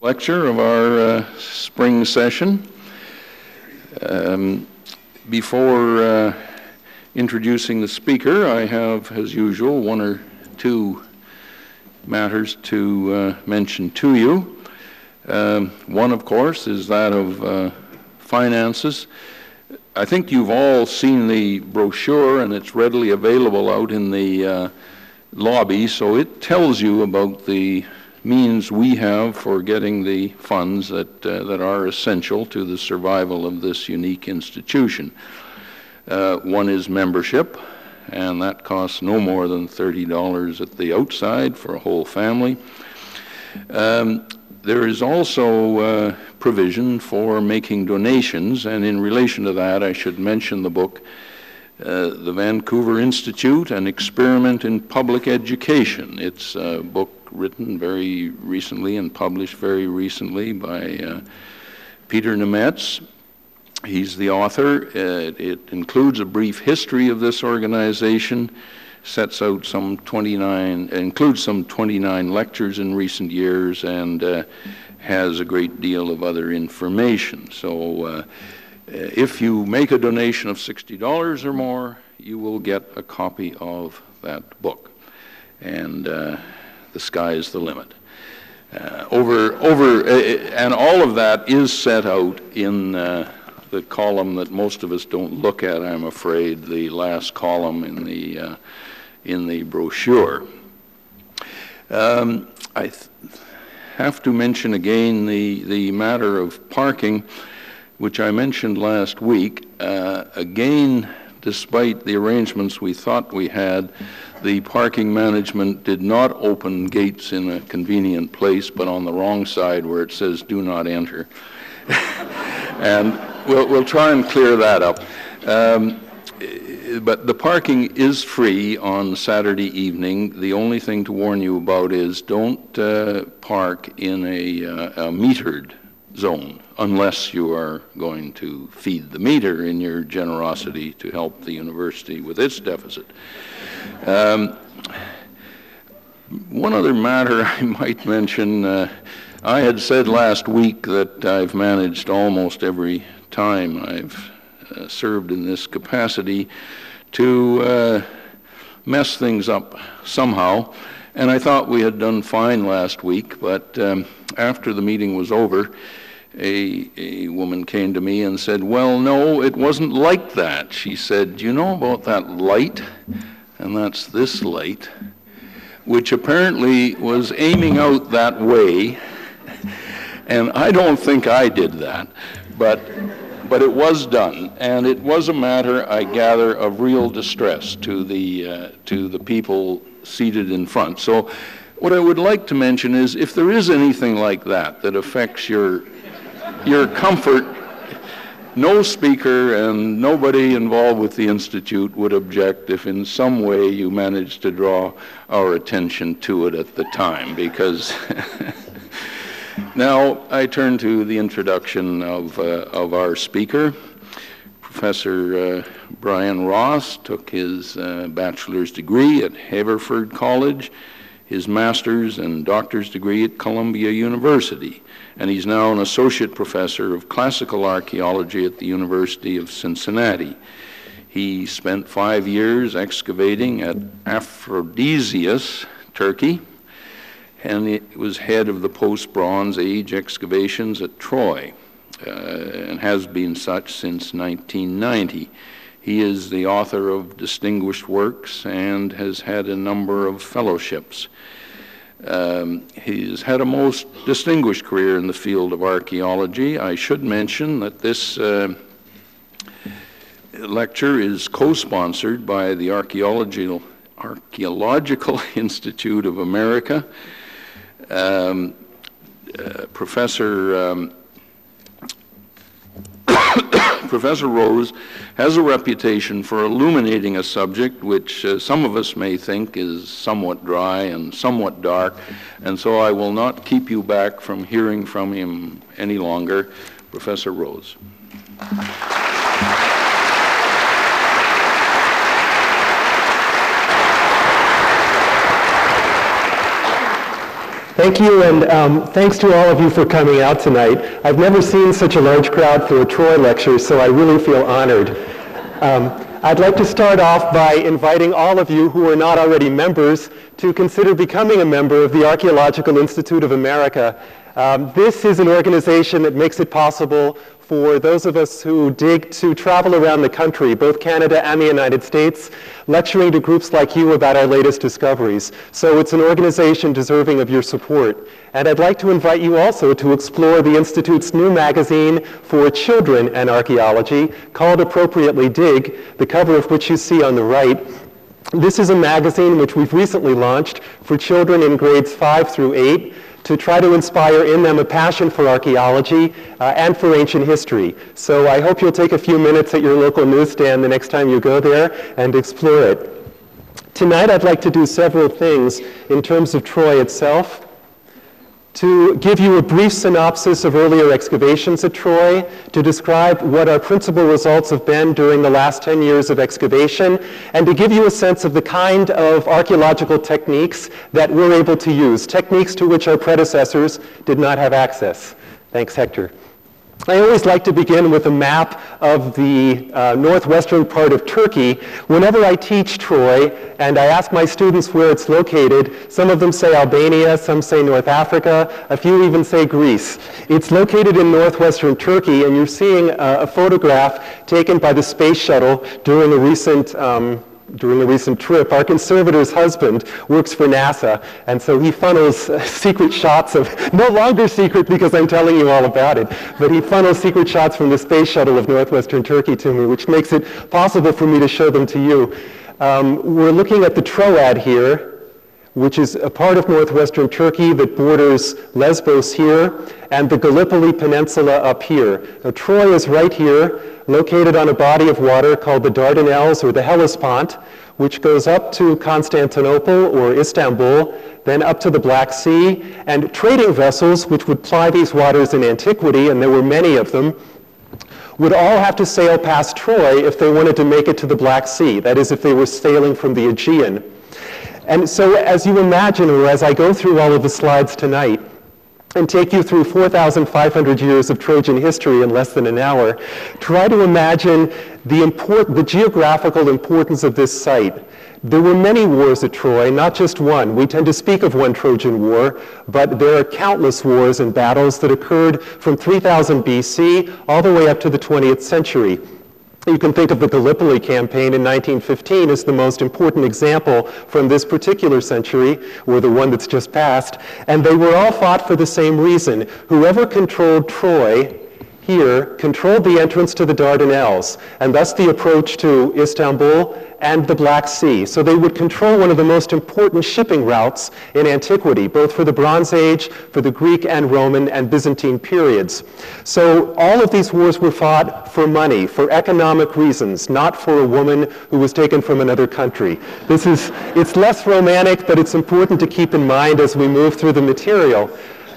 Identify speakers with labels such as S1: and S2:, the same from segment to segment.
S1: lecture of our spring session. Before introducing the speaker, I have, as usual, one or two matters to mention to you. One, of course, is that of finances. I think you've all seen the brochure, and it's readily available out in the lobby, so it tells you about the means we have for getting the funds that are essential to the survival of this unique institution. One is membership, and that costs no more than $30 at the outside for a whole family. There is also provision for making donations, and in relation to that, I should mention the book, The Vancouver Institute, An Experiment in Public Education. It's a book written very recently and published very recently by Peter Nemetz. He's the author. It includes a brief history of this organization, sets out includes some 29 lectures in recent years, and has a great deal of other information. So if you make a donation of $60 or more, you will get a copy of that book. And the sky is the limit. And all of that is set out in the column that most of us don't look at, I'm afraid, the last column in the brochure. I have to mention again the matter of parking, which I mentioned last week. Again, despite the arrangements we thought we had, the parking management did not open gates in a convenient place, but on the wrong side where it says "do not enter." And we'll try and clear that up. But the parking is free on Saturday evening. The only thing to warn you about is don't park in a metered zone unless you are going to feed the meter in your generosity to help the university with its deficit. One other matter I might mention, I had said last week that I've managed almost every time I've served in this capacity to mess things up somehow, and I thought we had done fine last week, but after the meeting was over, a woman came to me and said, "Well, no, it wasn't like that." She said, "Do you know about that light?" And that's this light, which apparently was aiming out that way. And I don't think I did that, but it was done, and it was a matter, I gather, of real distress to the people seated in front. So what I would like to mention is, if there is anything like that that affects your comfort, no speaker and nobody involved with the Institute would object if in some way you managed to draw our attention to it at the time, because Now I turn to the introduction of our speaker. Professor Brian Ross took his bachelor's degree at Haverford College, his master's and doctor's degree at Columbia University, and he's now an associate professor of classical archaeology at the University of Cincinnati. He spent 5 years excavating at Aphrodisias, Turkey, and he was head of the post-Bronze Age excavations at Troy, and has been such since 1990. He is the author of distinguished works and has had a number of fellowships. He's had a most distinguished career in the field of archaeology. I should mention that this lecture is co-sponsored by the Archaeological Institute of America. Professor Rose has a reputation for illuminating a subject which some of us may think is somewhat dry and somewhat dark, and so I will not keep you back from hearing from him any longer. Professor Rose.
S2: Thank you, and thanks to all of you for coming out tonight. I've never seen such a large crowd for a Troy lecture, so I really feel honored. I'd like to start off by inviting all of you who are not already members to consider becoming a member of the Archaeological Institute of America. This is an organization that makes it possible for those of us who dig to travel around the country, both Canada and the United States, lecturing to groups like you about our latest discoveries. So it's an organization deserving of your support. And I'd like to invite you also to explore the Institute's new magazine for children and archaeology, called appropriately Dig, the cover of which you see on the right. This is a magazine which we've recently launched for children in grades 5 through 8, to try to inspire in them a passion for archaeology and for ancient history. So I hope you'll take a few minutes at your local newsstand the next time you go there and explore it. Tonight I'd like to do several things in terms of Troy itself. To give you a brief synopsis of earlier excavations at Troy, to describe what our principal results have been during the last 10 years of excavation, and to give you a sense of the kind of archaeological techniques that we're able to use, techniques to which our predecessors did not have access. Thanks, Hector. I always like to begin with a map of the northwestern part of Turkey. Whenever I teach Troy and I ask my students where it's located, some of them say Albania, some say North Africa, a few even say Greece. It's located in northwestern Turkey, and you're seeing a photograph taken by the space shuttle during a recent trip. Our conservator's husband works for NASA, and so he funnels secret shots of, no longer secret because I'm telling you all about it, but he funnels secret shots from the space shuttle of northwestern Turkey to me, which makes it possible for me to show them to you. We're looking at the Troad here, which is a part of northwestern Turkey that borders Lesbos here, and the Gallipoli Peninsula up here. Now, Troy is right here, located on a body of water called the Dardanelles, or the Hellespont, which goes up to Constantinople or Istanbul, then up to the Black Sea, and trading vessels, which would ply these waters in antiquity, and there were many of them, would all have to sail past Troy if they wanted to make it to the Black Sea, that is, if they were sailing from the Aegean. And so as you imagine, or as I go through all of the slides tonight, and take you through 4,500 years of Trojan history in less than an hour, try to imagine the geographical importance of this site. There were many wars at Troy, not just one. We tend to speak of one Trojan War, but there are countless wars and battles that occurred from 3000 BC all the way up to the 20th century. You can think of the Gallipoli campaign in 1915 as the most important example from this particular century, or the one that's just passed, and they were all fought for the same reason. Whoever controlled Troy here controlled the entrance to the Dardanelles, and thus the approach to Istanbul and the Black Sea. So they would control one of the most important shipping routes in antiquity, both for the Bronze Age, for the Greek and Roman and Byzantine periods. So all of these wars were fought for money, for economic reasons, not for a woman who was taken from another country. It's less romantic, but it's important to keep in mind as we move through the material.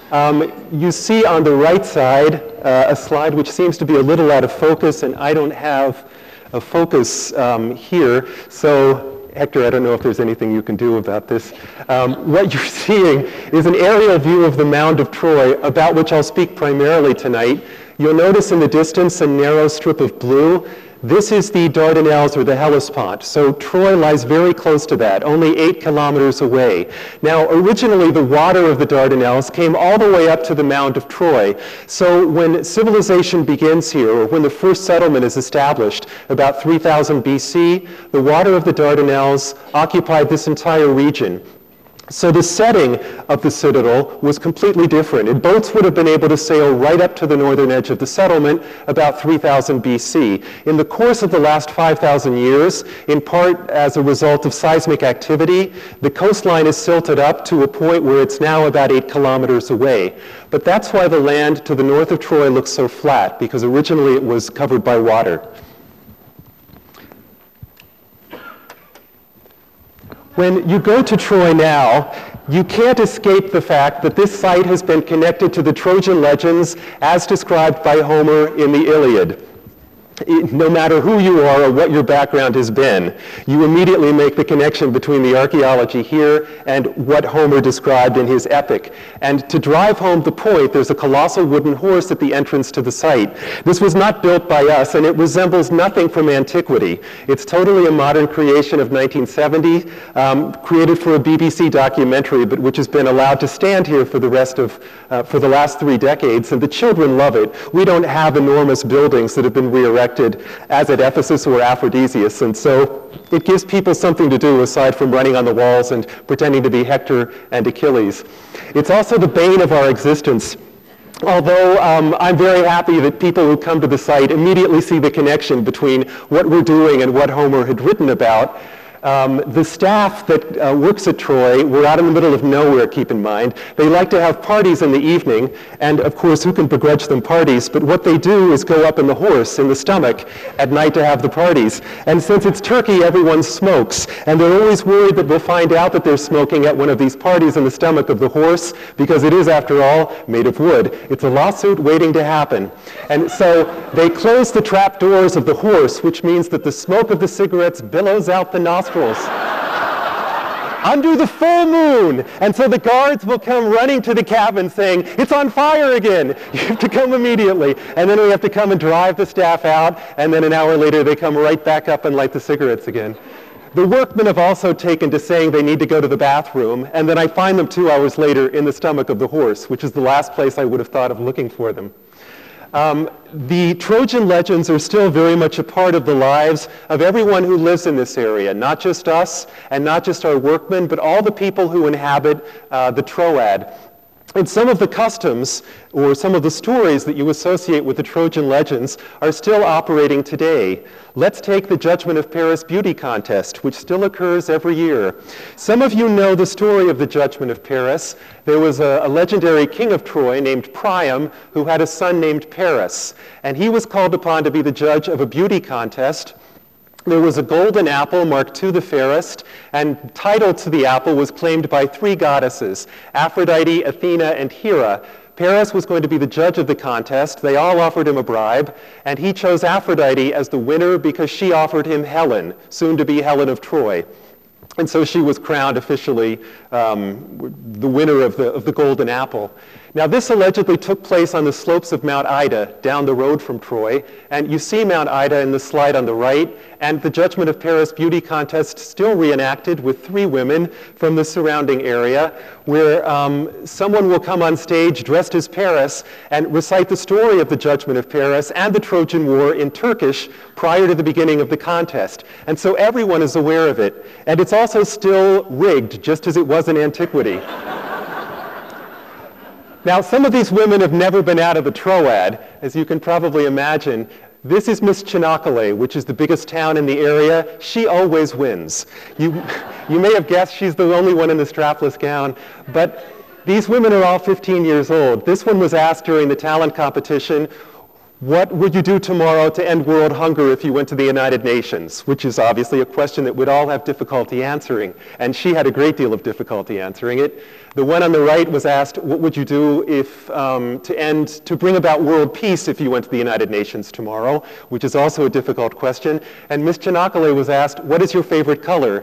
S2: You see on the right side a slide which seems to be a little out of focus, and I don't have a focus here. So Hector, I don't know if there's anything you can do about this. What you're seeing is an aerial view of the Mound of Troy, about which I'll speak primarily tonight. You'll notice in the distance a narrow strip of blue. This is the Dardanelles, or the Hellespont. So Troy lies very close to that, only 8 kilometers away. Now, originally, the water of the Dardanelles came all the way up to the Mound of Troy. So when civilization begins here, or when the first settlement is established, about 3000 BC, the water of the Dardanelles occupied this entire region. So the setting of the citadel was completely different, and boats would have been able to sail right up to the northern edge of the settlement about 3000 BC. In the course of the last 5,000 years, in part as a result of seismic activity, the coastline is silted up to a point where it's now about 8 kilometers away. But that's why the land to the north of Troy looks so flat, because originally it was covered by water. When you go to Troy now, you can't escape the fact that this site has been connected to the Trojan legends as described by Homer in the Iliad. no matter who you are or what your background has been, you immediately make the connection between the archaeology here and what Homer described in his epic. And to drive home the point, there's a colossal wooden horse at the entrance to the site. This was not built by us, and it resembles nothing from antiquity. It's totally a modern creation of 1970, created for a BBC documentary, but which has been allowed to stand here for the last 3 decades, and the children love it. We don't have enormous buildings that have been re-erected as at Ephesus or Aphrodisias, and so it gives people something to do aside from running on the walls and pretending to be Hector and Achilles. It's also the bane of our existence. Although I'm very happy that people who come to the site immediately see the connection between what we're doing and what Homer had written about. The staff that works at Troy, we're out in the middle of nowhere, keep in mind. They like to have parties in the evening, and of course, who can begrudge them parties? But what they do is go up in the horse, in the stomach, at night to have the parties. And since it's Turkey, everyone smokes, and they're always worried that we'll find out that they're smoking at one of these parties in the stomach of the horse, because it is, after all, made of wood. It's a lawsuit waiting to happen. And so they close the trap doors of the horse, which means that the smoke of the cigarettes billows out the nostrils under the full moon. And so the guards will come running to the cabin saying, "It's on fire again. You have to come immediately." And then we have to come and drive the staff out, and then an hour later they come right back up and light the cigarettes again. The workmen have also taken to saying they need to go to the bathroom, and then I find them 2 hours later in the stomach of the horse, which is the last place I would have thought of looking for them. The Trojan legends are still very much a part of the lives of everyone who lives in this area, not just us and not just our workmen, but all the people who inhabit the Troad. And some of the customs or some of the stories that you associate with the Trojan legends are still operating today. Let's take the Judgment of Paris beauty contest, which still occurs every year. Some of you know the story of the Judgment of Paris. There was a legendary king of Troy named Priam who had a son named Paris, and he was called upon to be the judge of a beauty contest. There was a golden apple marked to the fairest, and title to the apple was claimed by 3 goddesses, Aphrodite, Athena, and Hera. Paris was going to be the judge of the contest. They all offered him a bribe, and he chose Aphrodite as the winner because she offered him Helen, soon to be Helen of Troy. And so she was crowned officially the winner of the golden apple. Now this allegedly took place on the slopes of Mount Ida, down the road from Troy. And you see Mount Ida in the slide on the right, and the Judgment of Paris beauty contest still reenacted with 3 women from the surrounding area, where someone will come on stage dressed as Paris and recite the story of the Judgment of Paris and the Trojan War in Turkish prior to the beginning of the contest. And so everyone is aware of it. And it's also still rigged, just as it was in antiquity. Now, some of these women have never been out of the Troad, as you can probably imagine. This is Miss Chinakale, which is the biggest town in the area. She always wins. You may have guessed she's the only one in the strapless gown, but these women are all 15 years old. This one was asked during the talent competition, what would you do tomorrow to end world hunger if you went to the United Nations? Which is obviously a question that we'd all have difficulty answering, and she had a great deal of difficulty answering it. The one on the right was asked, what would you do if, to bring about world peace if you went to the United Nations tomorrow? Which is also a difficult question. And Miss Chinakale was asked, what is your favorite color?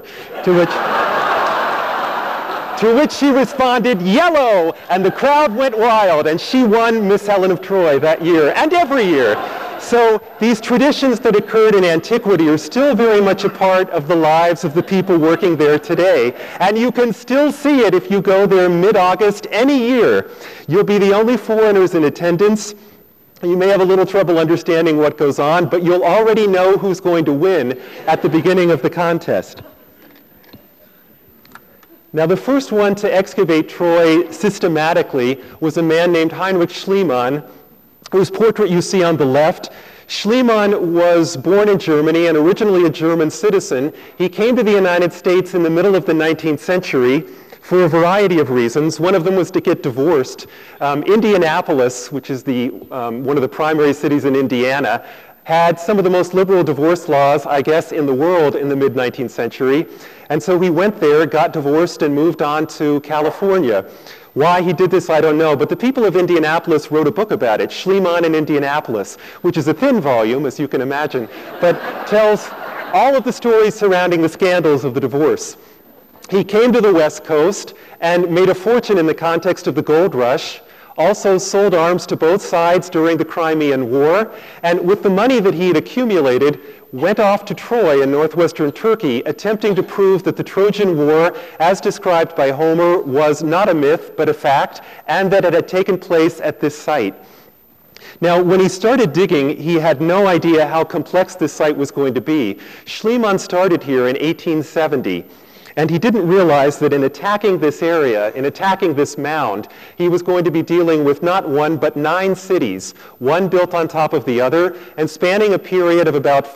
S2: To which she responded, yellow, and the crowd went wild, and she won Miss Helen of Troy that year, and every year. So these traditions that occurred in antiquity are still very much a part of the lives of the people working there today, and you can still see it if you go there mid-August any year. You'll be the only foreigners in attendance. You may have a little trouble understanding what goes on, but you'll already know who's going to win at the beginning of the contest. Now, the first one to excavate Troy systematically was a man named Heinrich Schliemann, whose portrait you see on the left. Schliemann was born in Germany and originally a German citizen. He came to the United States in the middle of the 19th century for a variety of reasons. One of them was to get divorced. Indianapolis, which is one of the primary cities in Indiana, had some of the most liberal divorce laws, I guess, in the world in the mid-19th century. And so he went there, got divorced, and moved on to California. Why he did this, I don't know, but the people of Indianapolis wrote a book about it, Schliemann in Indianapolis, which is a thin volume, as you can imagine, but tells all of the stories surrounding the scandals of the divorce. He came to the West Coast and made a fortune in the context of the gold rush, also sold arms to both sides during the Crimean War, and with the money that he had accumulated, went off to Troy in northwestern Turkey, attempting to prove that the Trojan War, as described by Homer, was not a myth, but a fact, and that it had taken place at this site. Now, when he started digging, he had no idea how complex this site was going to be. Schliemann started here in 1870. And he didn't realize that in attacking this area, in attacking this mound, he was going to be dealing with not one, but 9 cities, one built on top of the other, and spanning a period of about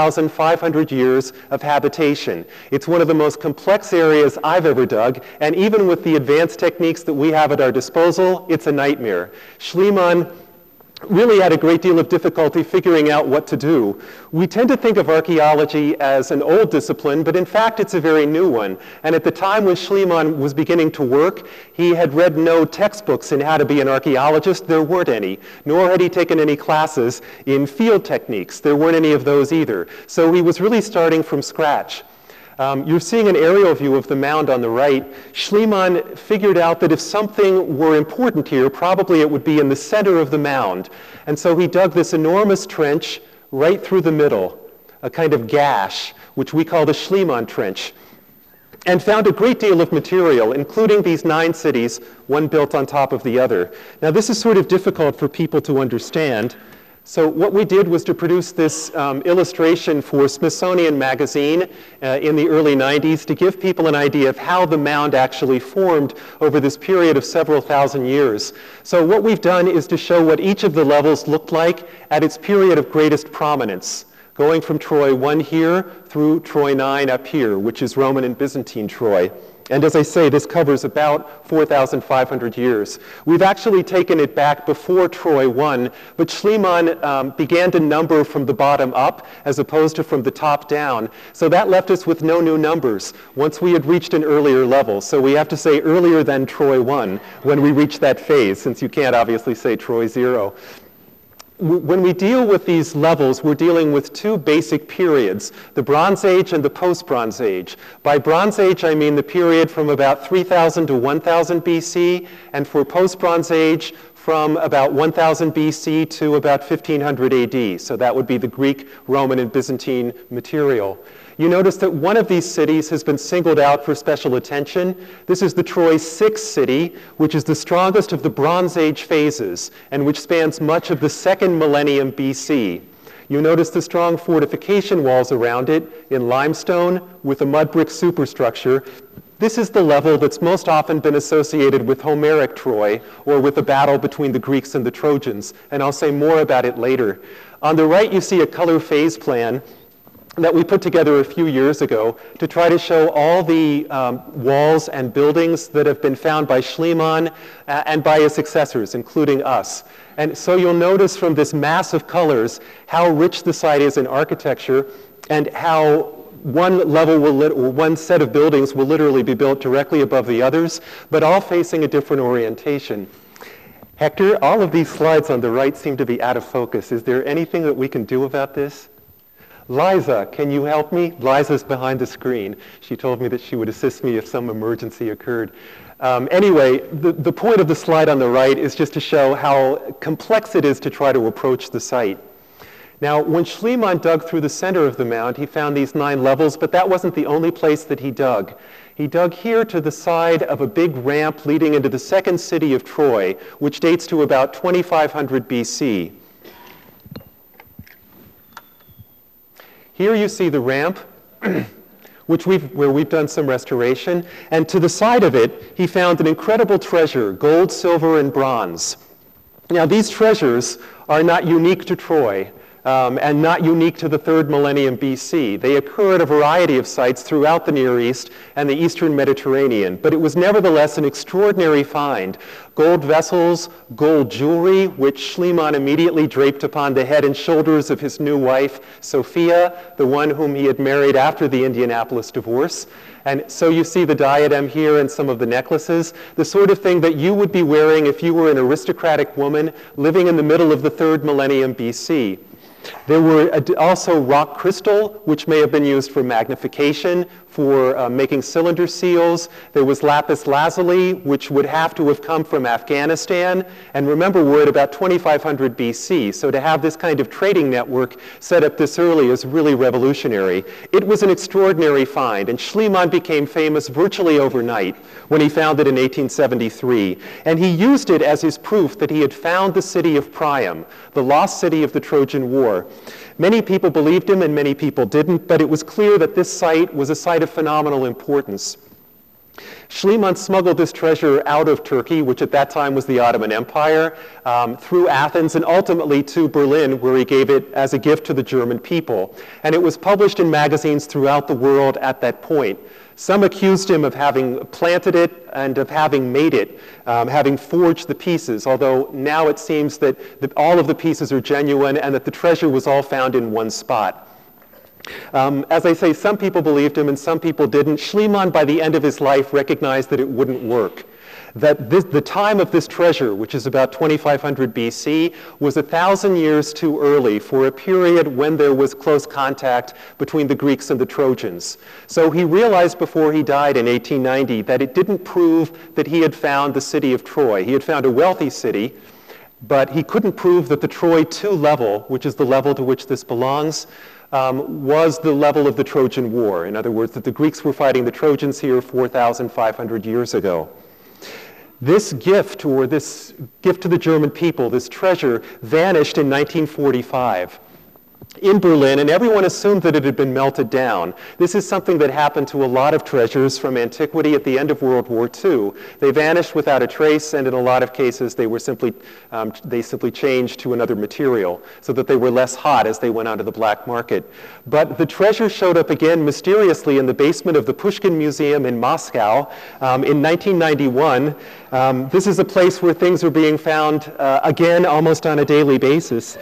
S2: 4,500 years of habitation. It's one of the most complex areas I've ever dug, and even with the advanced techniques that we have at our disposal, it's a nightmare. Schliemann really had a great deal of difficulty figuring out what to do. We tend to think of archaeology as an old discipline, but in fact it's a very new one. And at the time when Schliemann was beginning to work, he had read no textbooks in how to be an archaeologist. There weren't any. Nor had he taken any classes in field techniques. There weren't any of those either. So he was really starting from scratch. You're seeing an aerial view of the mound on the right. Schliemann figured out that if something were important here, probably it would be in the center of the mound. And so he dug this enormous trench right through the middle, a kind of gash, which we call the Schliemann Trench, and found a great deal of material, including these 9 cities, one built on top of the other. Now, this is sort of difficult for people to understand. So what we did was to produce this illustration for Smithsonian Magazine in the early 90s to give people an idea of how the mound actually formed over this period of several thousand years. So what we've done is to show what each of the levels looked like at its period of greatest prominence, going from Troy 1 here through Troy 9 up here, which is Roman and Byzantine Troy. And as I say, this covers about 4,500 years. We've actually taken it back before Troy 1, but Schliemann began to number from the bottom up as opposed to from the top down. So that left us with no new numbers once we had reached an earlier level. So we have to say earlier than Troy 1 when we reach that phase, since you can't obviously say Troy 0. When we deal with these levels, we're dealing with 2 basic periods, the Bronze Age and the Post-Bronze Age. By Bronze Age, I mean the period from about 3000 to 1000 BC, and for Post-Bronze Age, from about 1000 BC to about 1500 AD. So that would be the Greek, Roman, and Byzantine material. You notice that one of these cities has been singled out for special attention. This is the Troy 6 city, which is the strongest of the Bronze Age phases, and which spans much of the 2nd millennium BC. You notice the strong fortification walls around it in limestone with a mud brick superstructure. This is the level that's most often been associated with Homeric Troy, or with the battle between the Greeks and the Trojans, and I'll say more about it later. On the right, you see a color phase plan that we put together a few years ago to try to show all the walls and buildings that have been found by Schliemann and by his successors, including us. And so you'll notice from this mass of colors how rich the site is in architecture and how one level or one set of buildings will literally be built directly above the others, but all facing a different orientation. Hector, all of these slides on the right seem to be out of focus. Is there anything that we can do about this? Liza, can you help me? Liza's behind the screen. She told me that she would assist me if some emergency occurred. Anyway, the point of the slide on the right is just to show how complex it is to try to approach the site. Now, when Schliemann dug through the center of the mound, he found these 9 levels, but that wasn't the only place that he dug. He dug here to the side of a big ramp leading into the 2nd city of Troy, which dates to about 2500 BC. Here you see the ramp, where we've done some restoration, and to the side of it, he found an incredible treasure, gold, silver, and bronze. Now, these treasures are not unique to Troy. and not unique to the 3rd millennium BC. They occur at a variety of sites throughout the Near East and the Eastern Mediterranean, but it was nevertheless an extraordinary find. Gold vessels, gold jewelry, which Schliemann immediately draped upon the head and shoulders of his new wife, Sophia, the one whom he had married after the Indianapolis divorce. And so you see the diadem here and some of the necklaces, the sort of thing that you would be wearing if you were an aristocratic woman living in the middle of the 3rd millennium BC. There were also rock crystal, which may have been used for magnification, for making cylinder seals. There was lapis lazuli, which would have to have come from Afghanistan. And remember, we're at about 2500 BC, so to have this kind of trading network set up this early is really revolutionary. It was an extraordinary find, and Schliemann became famous virtually overnight when he found it in 1873. And he used it as his proof that he had found the city of Priam, the lost city of the Trojan War. Many people believed him and many people didn't, but it was clear that this site was a site of phenomenal importance. Schliemann smuggled this treasure out of Turkey, which at that time was the Ottoman Empire, through Athens and ultimately to Berlin, where he gave it as a gift to the German people. And it was published in magazines throughout the world at that point. Some accused him of having planted it and of having made it, having forged the pieces, although now it seems that all of the pieces are genuine and that the treasure was all found in one spot. As I say, some people believed him and some people didn't. Schliemann, by the end of his life, recognized that it wouldn't work. That the time of this treasure, which is about 2500 BC, was 1,000 years too early for a period when there was close contact between the Greeks and the Trojans. So he realized before he died in 1890 that it didn't prove that he had found the city of Troy. He had found a wealthy city, but he couldn't prove that the Troy II level, which is the level to which this belongs, was the level of the Trojan War. In other words, that the Greeks were fighting the Trojans here 4,500 years ago. This gift, or this gift to the German people, this treasure, vanished in 1945 in Berlin, and everyone assumed that it had been melted down. This is something that happened to a lot of treasures from antiquity at the end of World War II. They vanished without a trace, and in a lot of cases they simply changed to another material so that they were less hot as they went onto the black market. But the treasure showed up again mysteriously in the basement of the Pushkin Museum in Moscow in 1991. This is a place where things are being found again almost on a daily basis.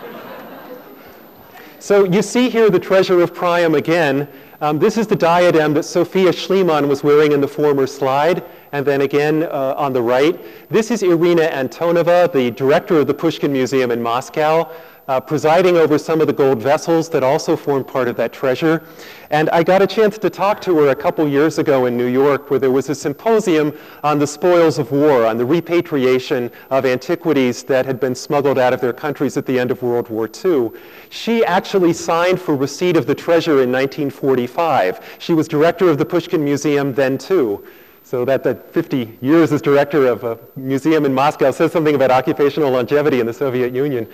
S2: So you see here the treasure of Priam again. This is the diadem that Sophia Schliemann was wearing in the former slide, and then again on the right. This is Irina Antonova, the director of the Pushkin Museum in Moscow, presiding over some of the gold vessels that also form part of that treasure. And I got a chance to talk to her a couple years ago in New York, where there was a symposium on the spoils of war, on the repatriation of antiquities that had been smuggled out of their countries at the end of World War II. She actually signed for receipt of the treasure in 1945. She was director of the Pushkin Museum then too. So that 50 years as director of a museum in Moscow says something about occupational longevity in the Soviet Union.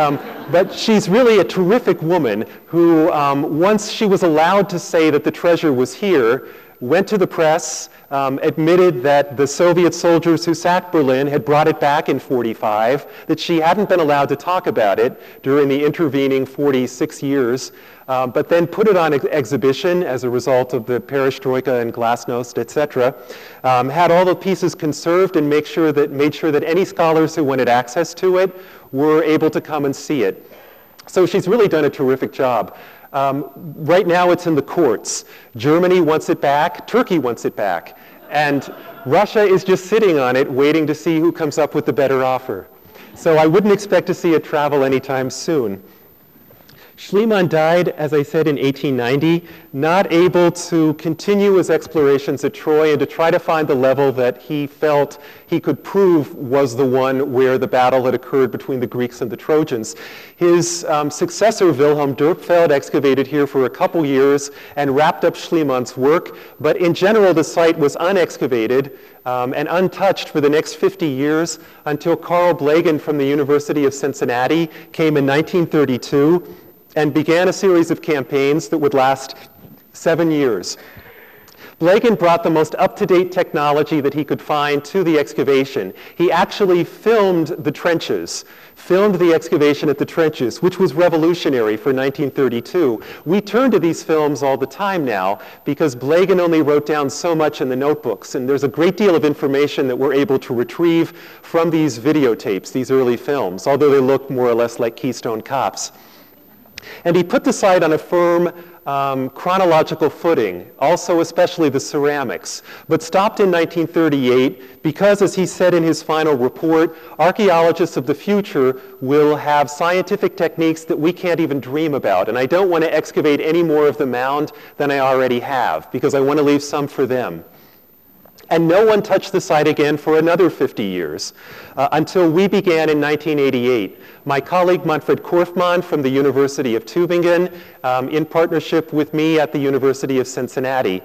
S2: But she's really a terrific woman who, once she was allowed to say that the treasure was here, went to the press, admitted that the Soviet soldiers who sacked Berlin had brought it back in 45, that she hadn't been allowed to talk about it during the intervening 46 years, but then put it on exhibition as a result of the perestroika and glasnost, etc. Had all the pieces conserved and made sure that any scholars who wanted access to it were able to come and see it. So she's really done a terrific job. Right now it's in the courts. Germany wants it back, Turkey wants it back, and Russia is just sitting on it waiting to see who comes up with the better offer. So I wouldn't expect to see it travel anytime soon. Schliemann died, as I said, in 1890, not able to continue his explorations at Troy and to try to find the level that he felt he could prove was the one where the battle had occurred between the Greeks and the Trojans. His successor, Wilhelm Dürpfeld, excavated here for a couple years and wrapped up Schliemann's work, but in general the site was unexcavated and untouched for the next 50 years until Carl Blegen from the University of Cincinnati came in 1932 and began a series of campaigns that would last 7 years. Blagin brought the most up-to-date technology that he could find to the excavation. He actually filmed the trenches, filmed the excavation at the trenches, which was revolutionary for 1932. We turn to these films all the time now because Blagin only wrote down so much in the notebooks, and there's a great deal of information that we're able to retrieve from these videotapes, these early films, although they look more or less like Keystone Cops. And he put the site on a firm chronological footing, also especially the ceramics, but stopped in 1938 because, as he said in his final report, archaeologists of the future will have scientific techniques that we can't even dream about, and I don't want to excavate any more of the mound than I already have, because I want to leave some for them. And no one touched the site again for another 50 years, until we began in 1988. My colleague Manfred Korfmann from the University of Tübingen, in partnership with me at the University of Cincinnati.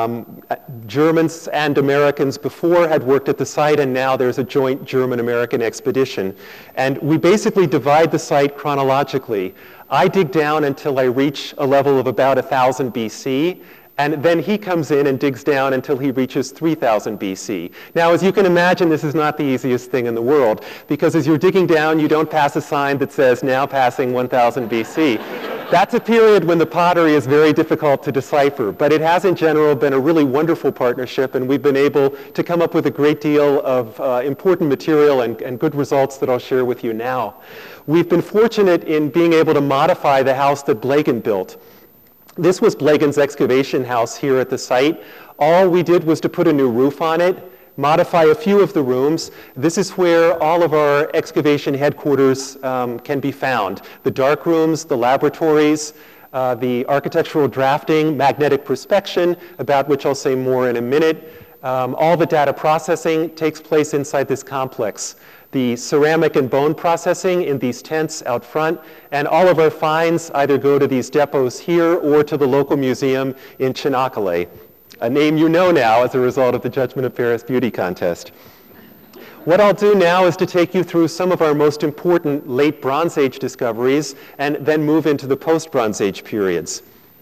S2: Germans and Americans before had worked at the site, and now there's a joint German-American expedition. And we basically divide the site chronologically. I dig down until I reach a level of about 1000 BC, and then he comes in and digs down until he reaches 3000 BC. Now, as you can imagine, this is not the easiest thing in the world, because as you're digging down, you don't pass a sign that says, now passing 1000 BC. That's a period when the pottery is very difficult to decipher, but it has in general been a really wonderful partnership, and we've been able to come up with a great deal of important material and good results that I'll share with you now. We've been fortunate in being able to modify the house that Blagin built. This was Blagin's excavation house here at the site. All we did was to put a new roof on it, modify a few of the rooms. This is where all of our excavation headquarters can be found. The dark rooms, the laboratories, the architectural drafting, magnetic perspection, about which I'll say more in a minute. All the data processing takes place inside this complex. The ceramic and bone processing in these tents out front, and all of our finds either go to these depots here or to the local museum in Çanakkale, a name you know now as a result of the Judgment of Paris Beauty Contest. What I'll do now is to take you through some of our most important late Bronze Age discoveries and then move into the post-Bronze Age periods.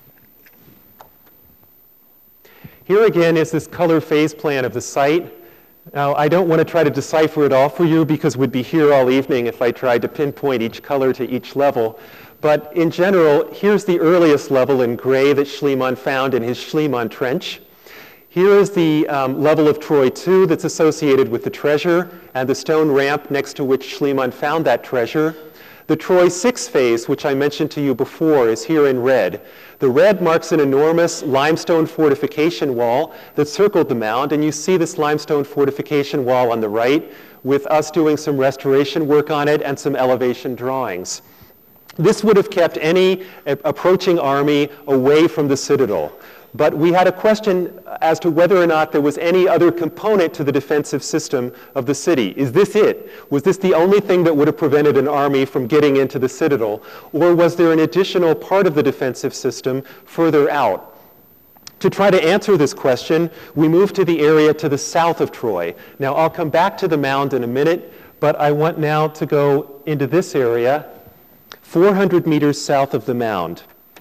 S2: Here again is this color phase plan of the site. Now, I don't want to try to decipher it all for you because we'd be here all evening if I tried to pinpoint each color to each level. But in general, here's the earliest level in gray that Schliemann found in his Schliemann Trench. Here is the level of Troy II that's associated with the treasure and the stone ramp next to which Schliemann found that treasure. The Troy VI phase, which I mentioned to you before, is here in red. The red marks an enormous limestone fortification wall that circled the mound, and you see this limestone fortification wall on the right with us doing some restoration work on it and some elevation drawings. This would have kept any approaching army away from the citadel. But we had a question as to whether or not there was any other component to the defensive system of the city. Is this it? Was this the only thing that would have prevented an army from getting into the citadel? Or was there an additional part of the defensive system further out? To try to answer this question, we moved to the area to the south of Troy. Now, I'll come back to the mound in a minute, but I want now to go into this area, 400 meters south of the mound.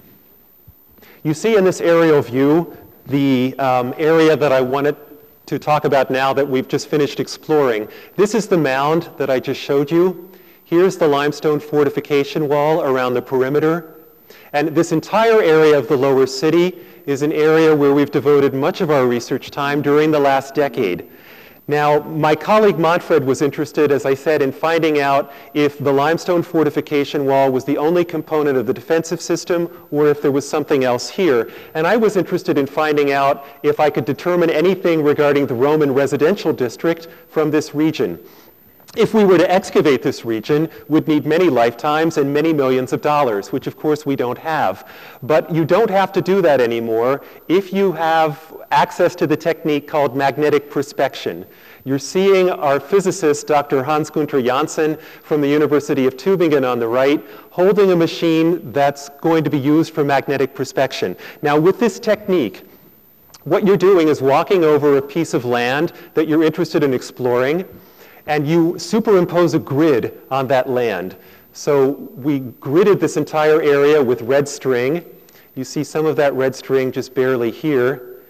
S2: You see in this aerial view the area that I wanted to talk about now that we've just finished exploring. This is the mound that I just showed you. Here's the limestone fortification wall around the perimeter. And this entire area of the lower city is an area where we've devoted much of our research time during the last decade. Now, my colleague Manfred was interested, as I said, in finding out if the limestone fortification wall was the only component of the defensive system or if there was something else here. And I was interested in finding out if I could determine anything regarding the Roman residential district from this region. If we were to excavate this region, we'd need many lifetimes and many millions of dollars, which of course we don't have. But you don't have to do that anymore if you have access to the technique called magnetic perspection. You're seeing our physicist, Dr. Hans-Günther Janssen from the University of Tübingen on the right, holding a machine that's going to be used for magnetic perspection. Now, with this technique, what you're doing is walking over a piece of land that you're interested in exploring, and you superimpose a grid on that land. So we gridded this entire area with red string. You see some of that red string just barely here.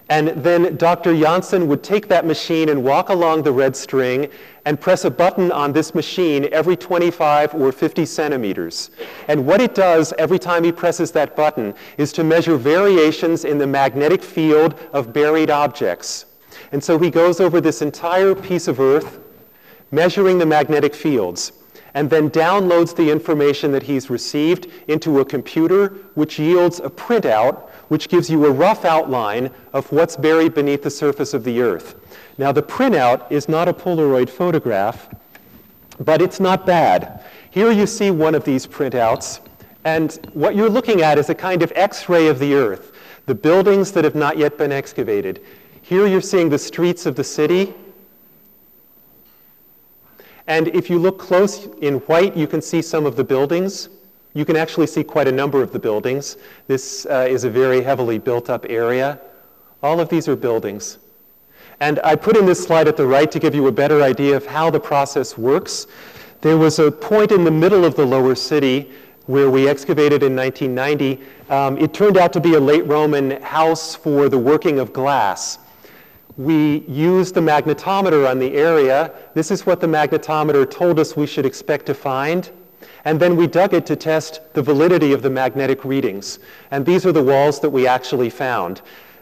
S2: And then Dr. Janssen would take that machine and walk along the red string and press a button on this machine every 25 or 50 centimeters. And what it does every time he presses that button is to measure variations in the magnetic field of buried objects. And so he goes over this entire piece of Earth, measuring the magnetic fields, and then downloads the information that he's received into a computer, which yields a printout, which gives you a rough outline of what's buried beneath the surface of the Earth. Now, the printout is not a Polaroid photograph, but it's not bad. Here you see one of these printouts, and what you're looking at is a kind of X-ray of the Earth, the buildings that have not yet been excavated. Here you're seeing the streets of the city. And if you look close in white, you can see some of the buildings. You can actually see quite a number of the buildings. This is a very heavily built up area. All of these are buildings. And I put in this slide at the right to give you a better idea of how the process works. There was a point in the middle of the lower city where we excavated in 1990. It turned out to be a late Roman house for the working of glass. We used the magnetometer on the area. This is what the magnetometer told us we should expect to find. And then we dug it to test the validity of the magnetic readings. And these are the walls that we actually found,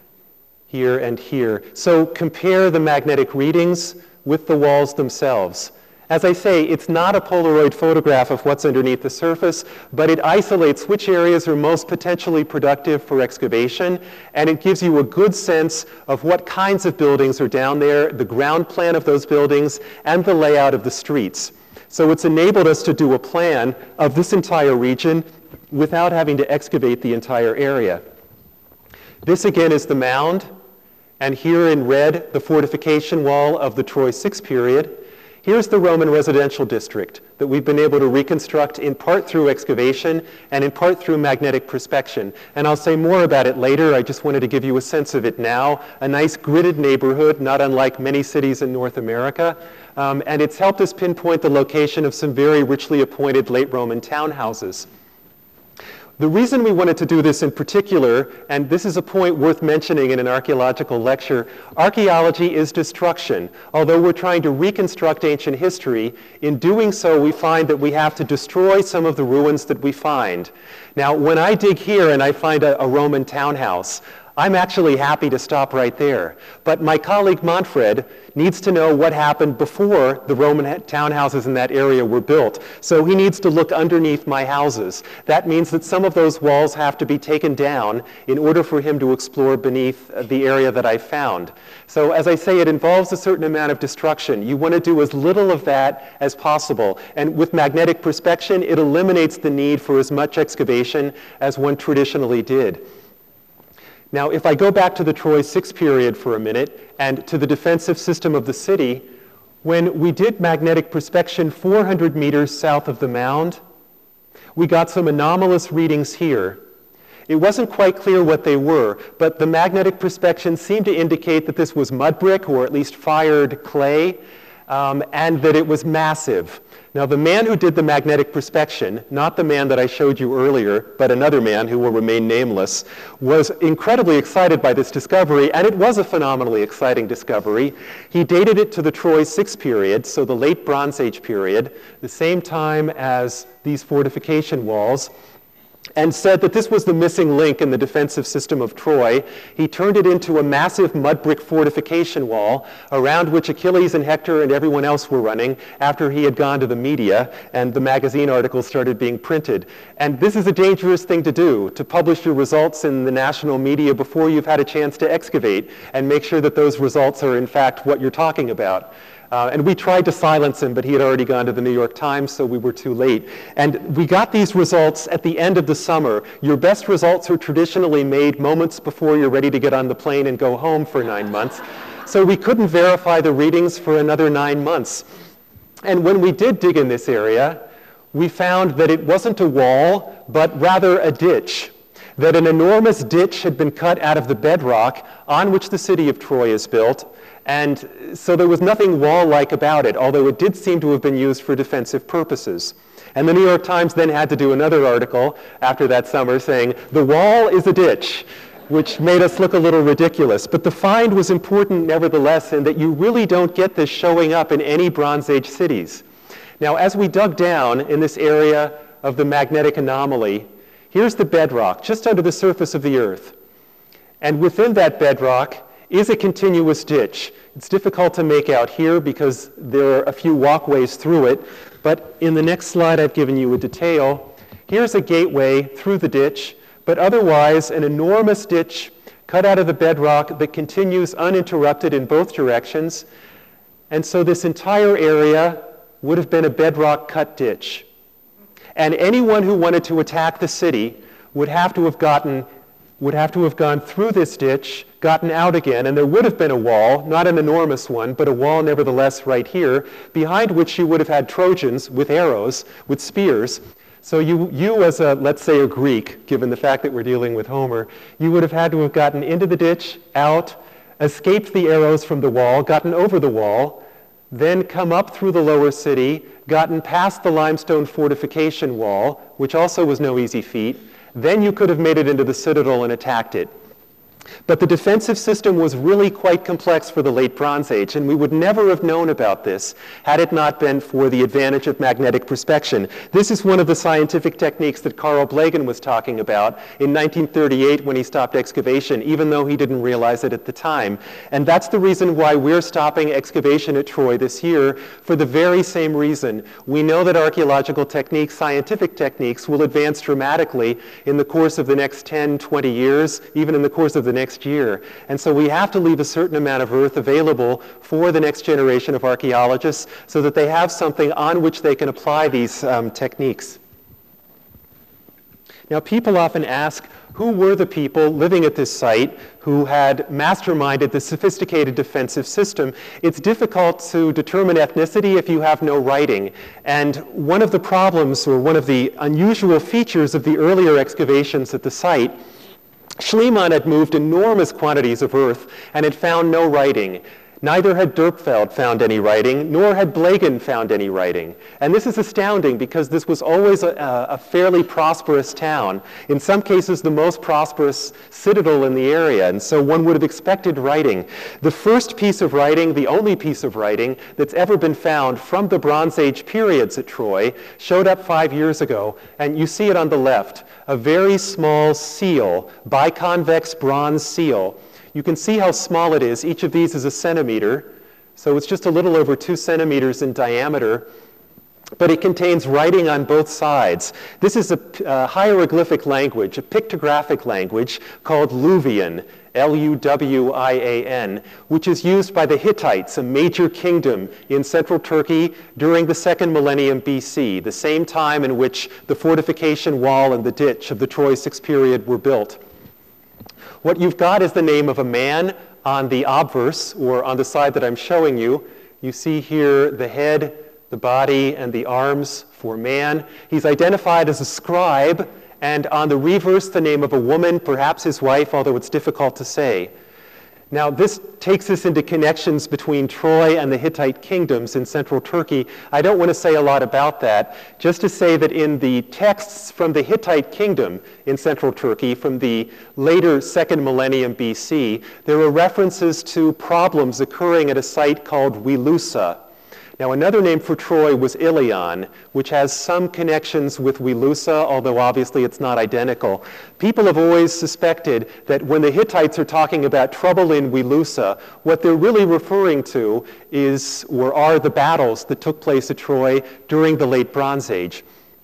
S2: here and here. So compare the magnetic readings with the walls themselves. As I say, it's not a Polaroid photograph of what's underneath the surface, but it isolates which areas are most potentially productive for excavation, and it gives you a good sense of what kinds of buildings are down there, the ground plan of those buildings, and the layout of the streets. So it's enabled us to do a plan of this entire region without having to excavate the entire area. This again is the mound, and here in red, the fortification wall of the Troy 6 period. Here's the Roman residential district that we've been able to reconstruct in part through excavation and in part through magnetic prospection. And I'll say more about it later. I just wanted to give you a sense of it now. A nice gridded neighborhood, not unlike many cities in North America. And it's helped us pinpoint the location of some very richly appointed late Roman townhouses. The reason we wanted to do this in particular, and this is a point worth mentioning in an archaeological lecture, archaeology is destruction. Although we're trying to reconstruct ancient history, in doing so we find that we have to destroy some of the ruins that we find. Now, when I dig here and I find a Roman townhouse, I'm actually happy to stop right there. But my colleague Manfred needs to know what happened before the Roman townhouses in that area were built. So he needs to look underneath my houses. That means that some of those walls have to be taken down in order for him to explore beneath the area that I found. So as I say, it involves a certain amount of destruction. You want to do as little of that as possible. And with magnetic prospection, it eliminates the need for as much excavation as one traditionally did. Now, if I go back to the Troy 6 period for a minute and to the defensive system of the city, when we did magnetic prospection 400 meters south of the mound, we got some anomalous readings here. It wasn't quite clear what they were, but the magnetic prospection seemed to indicate that this was mud brick, or at least fired clay, and that it was massive. Now, the man who did the magnetic prospection, not the man that I showed you earlier, but another man who will remain nameless, was incredibly excited by this discovery, and it was a phenomenally exciting discovery. He dated it to the Troy 6 period, so the late Bronze Age period, the same time as these fortification walls, and said that this was the missing link in the defensive system of Troy. He turned it into a massive mud brick fortification wall around which Achilles and Hector and everyone else were running after he had gone to the media and the magazine articles started being printed. And this is a dangerous thing to do, to publish your results in the national media before you've had a chance to excavate and make sure that those results are in fact what you're talking about. And we tried to silence him, but he had already gone to the New York Times, so we were too late. And we got these results at the end of the summer. Your best results are traditionally made moments before you're ready to get on the plane and go home for 9 months. So we couldn't verify the readings for another 9 months. And when we did dig in this area, we found that it wasn't a wall, but rather a ditch. That an enormous ditch had been cut out of the bedrock on which the city of Troy is built. And so there was nothing wall-like about it, although it did seem to have been used for defensive purposes. And the New York Times then had to do another article after that summer saying, the wall is a ditch. which made us look a little ridiculous. But the find was important nevertheless, in that you really don't get this showing up in any Bronze Age cities. Now, as we dug down in this area of the magnetic anomaly, here's the bedrock, just under the surface of the Earth. And within that bedrock is a continuous ditch. It's difficult to make out here because there are a few walkways through it, but in the next slide I've given you a detail. Here's a gateway through the ditch, but otherwise an enormous ditch cut out of the bedrock that continues uninterrupted in both directions. And so this entire area would have been a bedrock cut ditch. And anyone who wanted to attack the city would have to have gone through this ditch, gotten out again, and there would have been a wall, not an enormous one, but a wall nevertheless right here, behind which you would have had Trojans with arrows, with spears. So you as a, let's say, a Greek, given the fact that we're dealing with Homer, you would have had to have gotten into the ditch, out, escaped the arrows from the wall, gotten over the wall, then come up through the lower city, gotten past the limestone fortification wall, which also was no easy feat. Then you could have made it into the citadel and attacked it. But the defensive system was really quite complex for the late Bronze Age, and we would never have known about this had it not been for the advantage of magnetic perspection. This is one of the scientific techniques that Carl Blegen was talking about in 1938 when he stopped excavation, even though he didn't realize it at the time. And that's the reason why we're stopping excavation at Troy this year, for the very same reason. We know that archaeological techniques, scientific techniques, will advance dramatically in the course of the next 10, 20 years, even in the course of the next year. And so we have to leave a certain amount of earth available for the next generation of archaeologists so that they have something on which they can apply these techniques. Now, people often ask, who were the people living at this site who had masterminded the sophisticated defensive system? It's difficult to determine ethnicity if you have no writing. And one of the problems, or one of the unusual features of the earlier excavations at the site, Schliemann had moved enormous quantities of earth and had found no writing. Neither had Dürpfeld found any writing, nor had Blegen found any writing. And this is astounding because this was always a fairly prosperous town, in some cases the most prosperous citadel in the area, and so one would have expected writing. The first piece of writing, the only piece of writing that's ever been found from the Bronze Age periods at Troy, showed up 5 years ago, and you see it on the left, a very small seal, biconvex bronze seal. You can see how small it is. Each of these is a centimeter, so it's just a little over 2 centimeters in diameter, but it contains writing on both sides. This is a hieroglyphic language, a pictographic language called Luwian, L-U-W-I-A-N, which is used by the Hittites, a major kingdom in central Turkey during the 2nd millennium BC, the same time in which the fortification wall and the ditch of the Troy 6 period were built. What you've got is the name of a man on the obverse, or on the side that I'm showing you. You see here the head, the body, and the arms for man. He's identified as a scribe, and on the reverse, the name of a woman, perhaps his wife, although it's difficult to say. Now, this takes us into connections between Troy and the Hittite kingdoms in central Turkey. I don't want to say a lot about that, just to say that in the texts from the Hittite kingdom in central Turkey, from the later 2nd millennium BC, there are references to problems occurring at a site called Wilusa. Now, another name for Troy was Ilion, which has some connections with Wilusa, although obviously it's not identical. People have always suspected that when the Hittites are talking about trouble in Wilusa, what they're really referring to is, or are, the battles that took place at Troy during the late Bronze Age.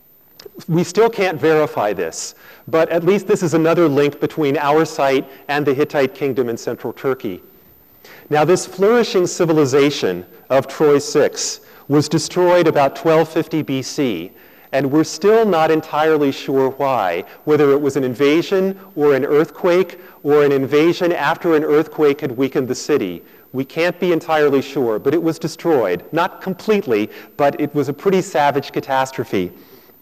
S2: We still can't verify this, but at least this is another link between our site and the Hittite kingdom in central Turkey. Now, this flourishing civilization of Troy 6 was destroyed about 1250 BC, and we're still not entirely sure why, whether it was an invasion or an earthquake, or an invasion after an earthquake had weakened the city. We can't be entirely sure, but it was destroyed. Not completely, but it was a pretty savage catastrophe.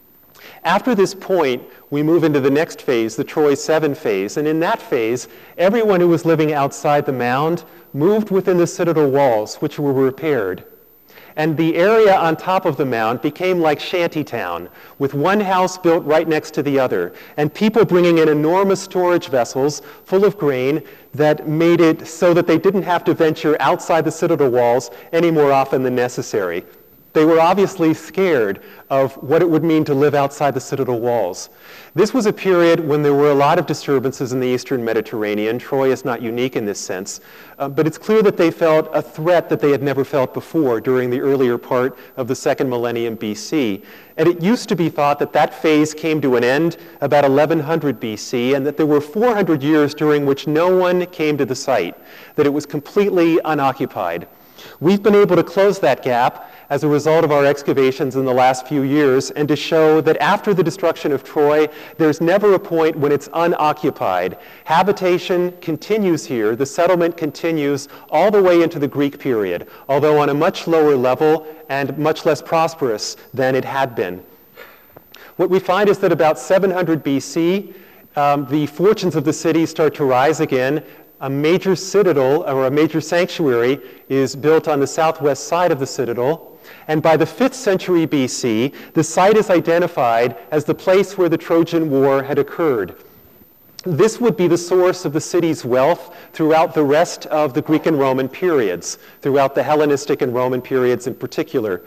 S2: After this point, we move into the next phase, the Troy 7 phase, and in that phase, everyone who was living outside the mound moved within the citadel walls, which were repaired. And the area on top of the mound became like shantytown, with one house built right next to the other, and people bringing in enormous storage vessels full of grain that made it so that they didn't have to venture outside the citadel walls any more often than necessary. They were obviously scared of what it would mean to live outside the citadel walls. This was a period when there were a lot of disturbances in the eastern Mediterranean. Troy is not unique in this sense, but it's clear that they felt a threat that they had never felt before during the earlier part of the second millennium BC. And it used to be thought that that phase came to an end about 1100 BC, and that there were 400 years during which no one came to the site, that it was completely unoccupied. We've been able to close that gap as a result of our excavations in the last few years, and to show that after the destruction of Troy, there's never a point when it's unoccupied. Habitation continues here, the settlement continues all the way into the Greek period, although on a much lower level and much less prosperous than it had been. What we find is that about 700 BC, the fortunes of the city start to rise again. A major citadel, or a major sanctuary, is built on the southwest side of the citadel. And by the 5th century BC, the site is identified as the place where the Trojan War had occurred. This would be the source of the city's wealth throughout the rest of the Greek and Roman periods, throughout the Hellenistic and Roman periods in particular.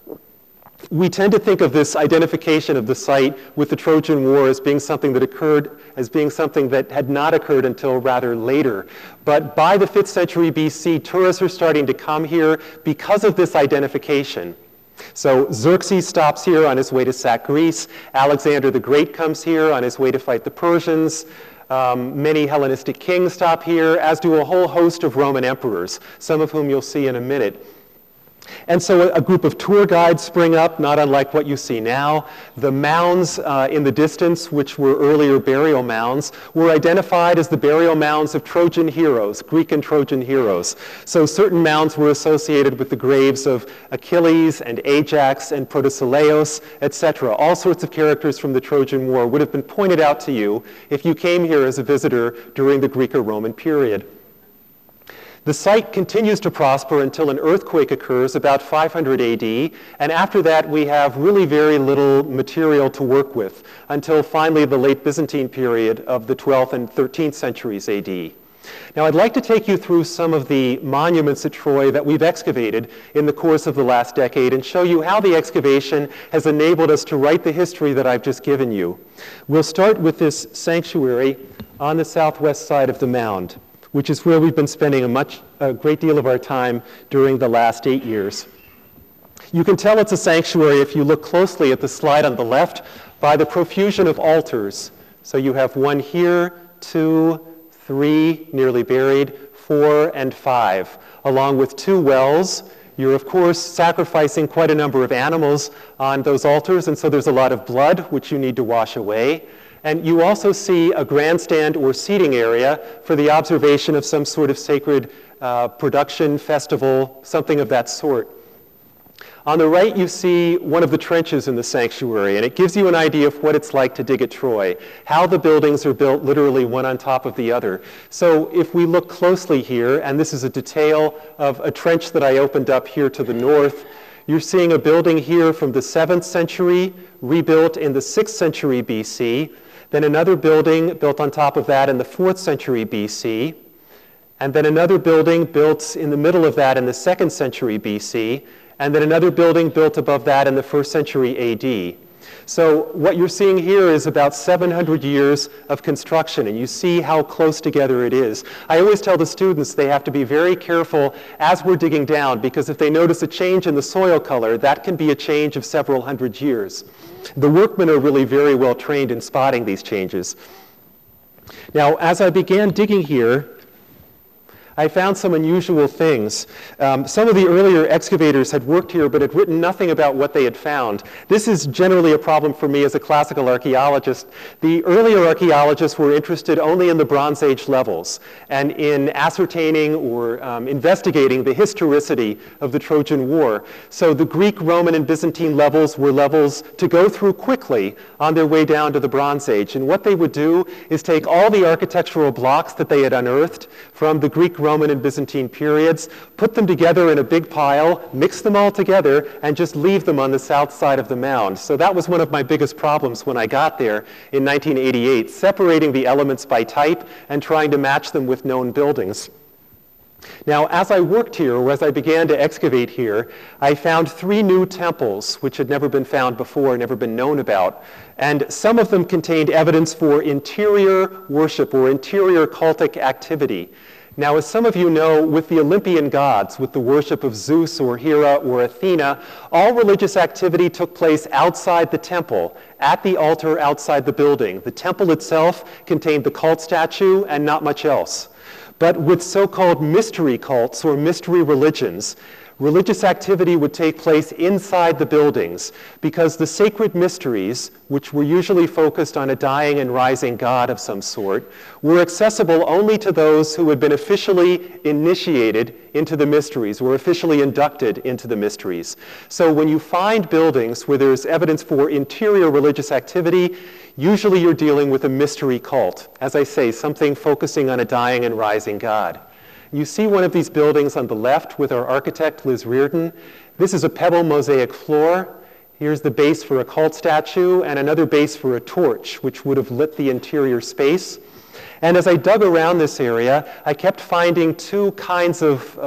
S2: We tend to think of this identification of the site with the Trojan War as being something that occurred, as being something that had not occurred until rather later. But by the 5th century BC, tourists are starting to come here because of this identification. So Xerxes stops here on his way to sack Greece. Alexander the Great comes here on his way to fight the Persians. Many Hellenistic kings stop here, as do a whole host of Roman emperors, some of whom you'll see in a minute. And so a group of tour guides spring up, not unlike what you see now. The mounds in the distance, which were earlier burial mounds, were identified as the burial mounds of Trojan heroes, Greek and Trojan heroes. So certain mounds were associated with the graves of Achilles and Ajax and Protesilaus, etc. All sorts of characters from the Trojan War would have been pointed out to you if you came here as a visitor during the Greek or Roman period. The site continues to prosper until an earthquake occurs about 500 AD, and after that we have really very little material to work with until finally the late Byzantine period of the 12th and 13th centuries AD. Now I'd like to take you through some of the monuments at Troy that we've excavated in the course of the last decade and show you how the excavation has enabled us to write the history that I've just given you. We'll start with this sanctuary on the southwest side of the mound, which is where we've been spending a great deal of our time during the last 8 years. You can tell it's a sanctuary if you look closely at the slide on the left by the profusion of altars. So you have 1 here, 2, 3, nearly buried, 4, and 5, along with 2 wells. You're, of course, sacrificing quite a number of animals on those altars, and so there's a lot of blood, which you need to wash away. And you also see a grandstand or seating area for the observation of some sort of sacred production, festival, something of that sort. On the right, you see one of the trenches in the sanctuary, and it gives you an idea of what it's like to dig at Troy, how the buildings are built literally one on top of the other. So if we look closely here, and this is a detail of a trench that I opened up here to the north, you're seeing a building here from the 7th century, rebuilt in the 6th century BC, then another building built on top of that in the 4th century BC, and then another building built in the middle of that in the 2nd century BC, and then another building built above that in the 1st century AD. So what you're seeing here is about 700 years of construction, and you see how close together it is. I always tell the students they have to be very careful as we're digging down, because if they notice a change in the soil color, that can be a change of several hundred years. The workmen are really very well trained in spotting these changes. Now, as I began digging here, I found some unusual things. Some of the earlier excavators had worked here but had written nothing about what they had found. This is generally a problem for me as a classical archaeologist. The earlier archaeologists were interested only in the Bronze Age levels and in ascertaining or investigating the historicity of the Trojan War. So the Greek, Roman, and Byzantine levels were levels to go through quickly on their way down to the Bronze Age. And what they would do is take all the architectural blocks that they had unearthed from the Greek, Roman and Byzantine periods, put them together in a big pile, mix them all together, and just leave them on the south side of the mound. So that was one of my biggest problems when I got there in 1988, separating the elements by type and trying to match them with known buildings. Now, as I worked here, or as I began to excavate here, I found 3 new temples which had never been found before, never been known about. And some of them contained evidence for interior worship or interior cultic activity. Now, as some of you know, with the Olympian gods, with the worship of Zeus or Hera or Athena, all religious activity took place outside the temple, at the altar outside the building. The temple itself contained the cult statue and not much else. But with so-called mystery cults or mystery religions, religious activity would take place inside the buildings because the sacred mysteries, which were usually focused on a dying and rising God of some sort, were accessible only to those who had been officially initiated into the mysteries, were officially inducted into the mysteries. So when you find buildings where there's evidence for interior religious activity, usually you're dealing with a mystery cult. As I say, something focusing on a dying and rising God. You see one of these buildings on the left with our architect, Liz Reardon. This is a pebble mosaic floor. Here's the base for a cult statue and another base for a torch, which would have lit the interior space. And as I dug around this area, I kept finding 2 kinds of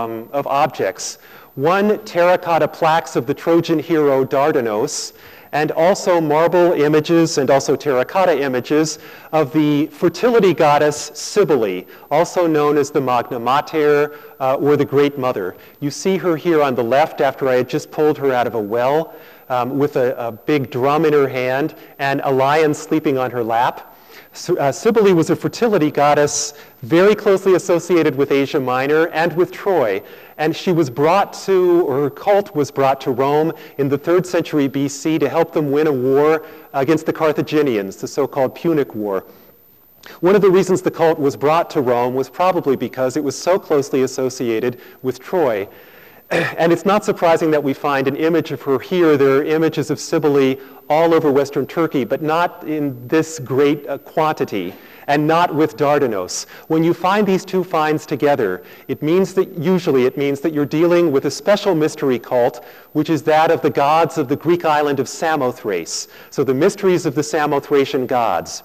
S2: objects. One, terracotta plaques of the Trojan hero Dardanos, and also marble images and also terracotta images of the fertility goddess Cybele, also known as the Magna Mater or the Great Mother. You see her here on the left after I had just pulled her out of a well with a big drum in her hand and a lion sleeping on her lap. Cybele was a fertility goddess very closely associated with Asia Minor and with Troy. And she was brought to, or her cult was brought to Rome in the 3rd century BC to help them win a war against the Carthaginians, the so-called Punic War. One of the reasons the cult was brought to Rome was probably because it was so closely associated with Troy. And it's not surprising that we find an image of her here. There are images of Cybele all over Western Turkey, but not in this great quantity, and not with Dardanos. When you find these 2 finds together, usually it means that you're dealing with a special mystery cult, which is that of the gods of the Greek island of Samothrace. So the mysteries of the Samothracian gods.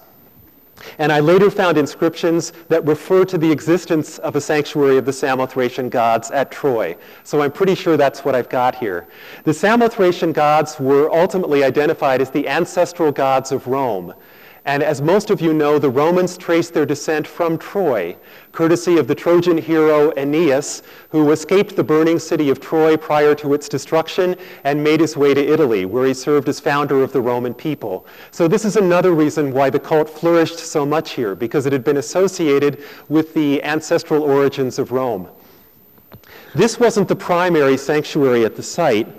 S2: And I later found inscriptions that refer to the existence of a sanctuary of the Samothracian gods at Troy. So I'm pretty sure that's what I've got here. The Samothracian gods were ultimately identified as the ancestral gods of Rome. And as most of you know, the Romans traced their descent from Troy, courtesy of the Trojan hero Aeneas, who escaped the burning city of Troy prior to its destruction and made his way to Italy, where he served as founder of the Roman people. So this is another reason why the cult flourished so much here, because it had been associated with the ancestral origins of Rome. This wasn't the primary sanctuary at the site.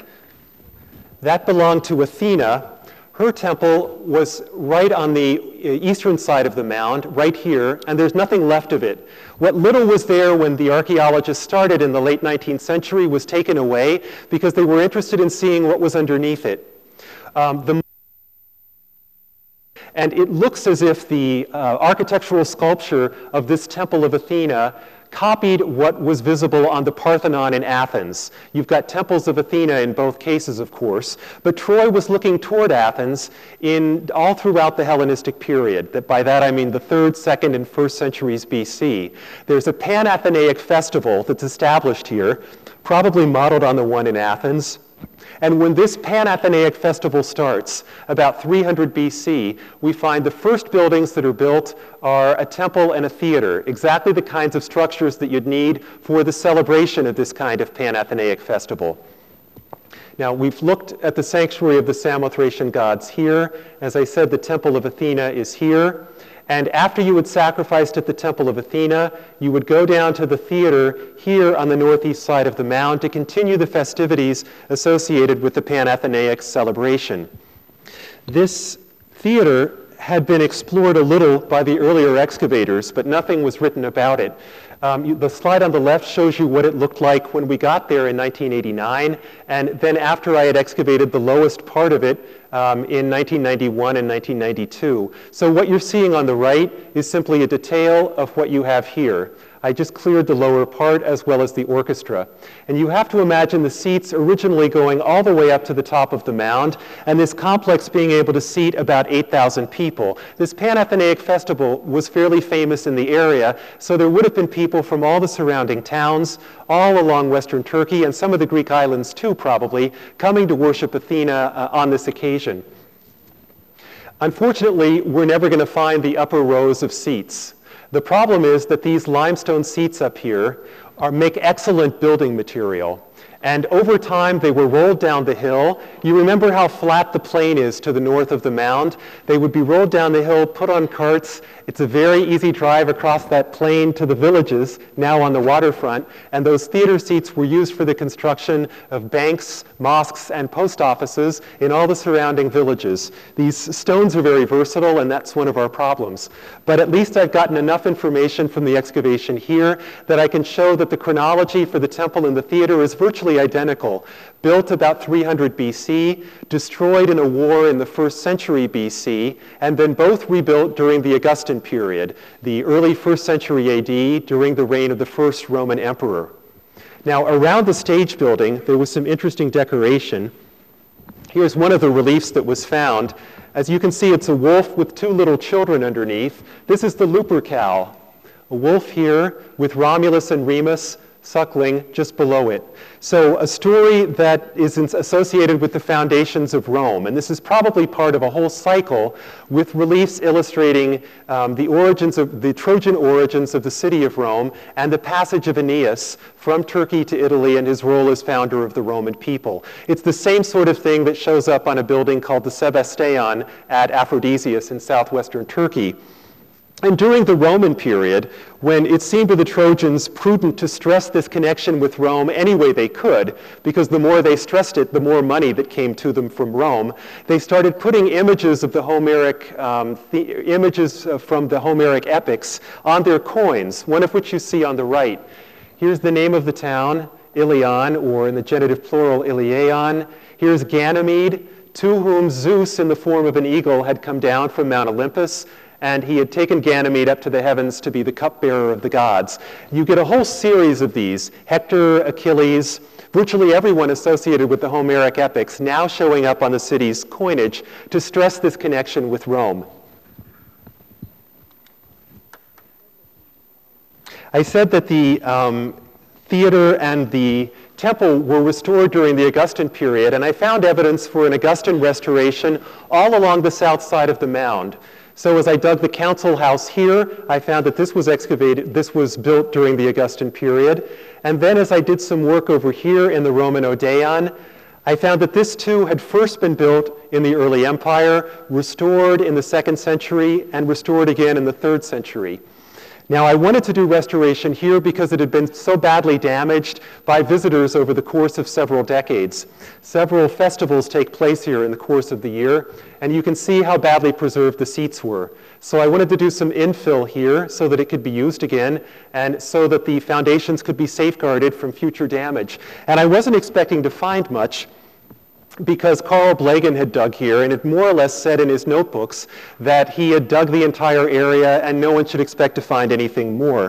S2: That belonged to Athena. Her temple was right on the eastern side of the mound, right here, and there's nothing left of it. What little was there when the archaeologists started in the late 19th century was taken away because they were interested in seeing what was underneath it. And it looks as if the architectural sculpture of this temple of Athena copied what was visible on the Parthenon in Athens. You've got temples of Athena in both cases, of course, but Troy was looking toward Athens all throughout the Hellenistic period. By that I mean the 3rd, 2nd, and 1st centuries BC. There's a Pan-Athenaic festival that's established here, probably modeled on the one in Athens. And when this Pan-Athenaic festival starts, about 300 BC, we find the first buildings that are built are a temple and a theater, exactly the kinds of structures that you'd need for the celebration of this kind of Pan-Athenaic festival. Now, we've looked at the sanctuary of the Samothracian gods here. As I said, the temple of Athena is here. And after you had sacrificed at the temple of Athena, you would go down to the theater here on the northeast side of the mound to continue the festivities associated with the Pan-Athenaic celebration. This theater had been explored a little by the earlier excavators, but nothing was written about it. The slide on the left shows you what it looked like when we got there in 1989, and then after I had excavated the lowest part of it in 1991 and 1992. So what you're seeing on the right is simply a detail of what you have here. I just cleared the lower part as well as the orchestra. And you have to imagine the seats originally going all the way up to the top of the mound, and this complex being able to seat about 8,000 people. This Panathenaic festival was fairly famous in the area, so there would have been people from all the surrounding towns, all along Western Turkey, and some of the Greek islands too, probably, coming to worship Athena on this occasion. Unfortunately, we're never going to find the upper rows of seats. The problem is that these limestone seats up here make excellent building material. And over time, they were rolled down the hill. You remember how flat the plain is to the north of the mound? They would be rolled down the hill, put on carts. It's a very easy drive across that plain to the villages, now on the waterfront. And those theater seats were used for the construction of banks, mosques, and post offices in all the surrounding villages. These stones are very versatile, and that's one of our problems. But at least I've gotten enough information from the excavation here that I can show that the chronology for the temple and the theater is virtually identical. Built about 300 BC, destroyed in a war in the 1st century BC, and then both rebuilt during the Augustan period, the early 1st century AD, during the reign of the first Roman emperor. Now, around the stage building, there was some interesting decoration. Here's one of the reliefs that was found. As you can see, it's a wolf with 2 little children underneath. This is the Lupercal, a wolf here with Romulus and Remus suckling just below it. So a story that is associated with the foundations of Rome. And this is probably part of a whole cycle with reliefs illustrating the Trojan origins of the city of Rome and the passage of Aeneas from Turkey to Italy and his role as founder of the Roman people. It's the same sort of thing that shows up on a building called the Sebastion at Aphrodisias in southwestern Turkey. And during the Roman period, when it seemed to the Trojans prudent to stress this connection with Rome any way they could, because the more they stressed it, the more money that came to them from Rome, they started putting images of the Homeric, images from the Homeric epics on their coins, one of which you see on the right. Here's the name of the town, Ilion, or in the genitive plural, Iliaeon. Here's Ganymede, to whom Zeus, in the form of an eagle, had come down from Mount Olympus, and he had taken Ganymede up to the heavens to be the cupbearer of the gods. You get a whole series of these, Hector, Achilles, virtually everyone associated with the Homeric epics now showing up on the city's coinage to stress this connection with Rome. I said that the theater and the temple were restored during the Augustan period, and I found evidence for an Augustan restoration all along the south side of the mound. So as I dug the council house here, I found that this was excavated, this was built during the Augustan period. And then as I did some work over here in the Roman Odeon, I found that this too had first been built in the early empire, restored in the 2nd century, and restored again in the 3rd century. Now, I wanted to do restoration here because it had been so badly damaged by visitors over the course of several decades. Several festivals take place here in the course of the year, and you can see how badly preserved the seats were. So I wanted to do some infill here so that it could be used again, and so that the foundations could be safeguarded from future damage. And I wasn't expecting to find much, because Carl Blagan had dug here and had more or less said in his notebooks that he had dug the entire area and no one should expect to find anything more.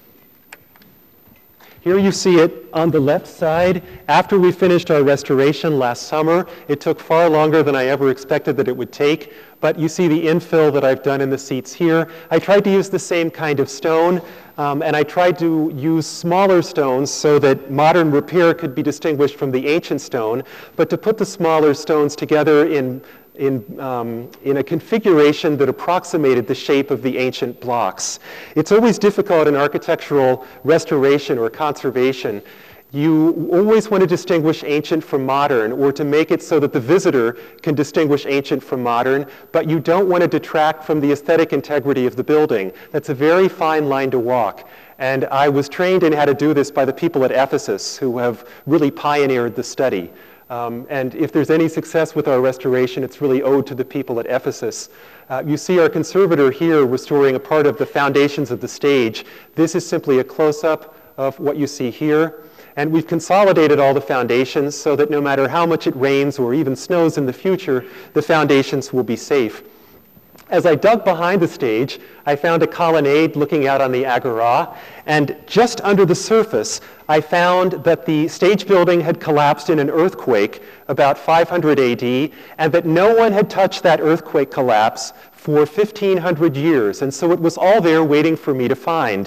S2: Here you see it on the left side. After we finished our restoration last summer, it took far longer than I ever expected that it would take, but you see the infill that I've done in the seats here. I tried to use the same kind of stone, and I tried to use smaller stones so that modern repair could be distinguished from the ancient stone, but to put the smaller stones together in a configuration that approximated the shape of the ancient blocks. It's always difficult in architectural restoration or conservation. You always want to distinguish ancient from modern, or to make it so that the visitor can distinguish ancient from modern, but you don't want to detract from the aesthetic integrity of the building. That's a very fine line to walk. And I was trained in how to do this by the people at Ephesus, who have really pioneered the study. And if there's any success with our restoration, it's really owed to the people at Ephesus. You see our conservator here restoring a part of the foundations of the stage. This is simply a close-up of what you see here. And we've consolidated all the foundations so that no matter how much it rains or even snows in the future, the foundations will be safe. As I dug behind the stage, I found a colonnade looking out on the Agora, and just under the surface, I found that the stage building had collapsed in an earthquake about 500 AD, and that no one had touched that earthquake collapse for 1,500 years, and so it was all there waiting for me to find.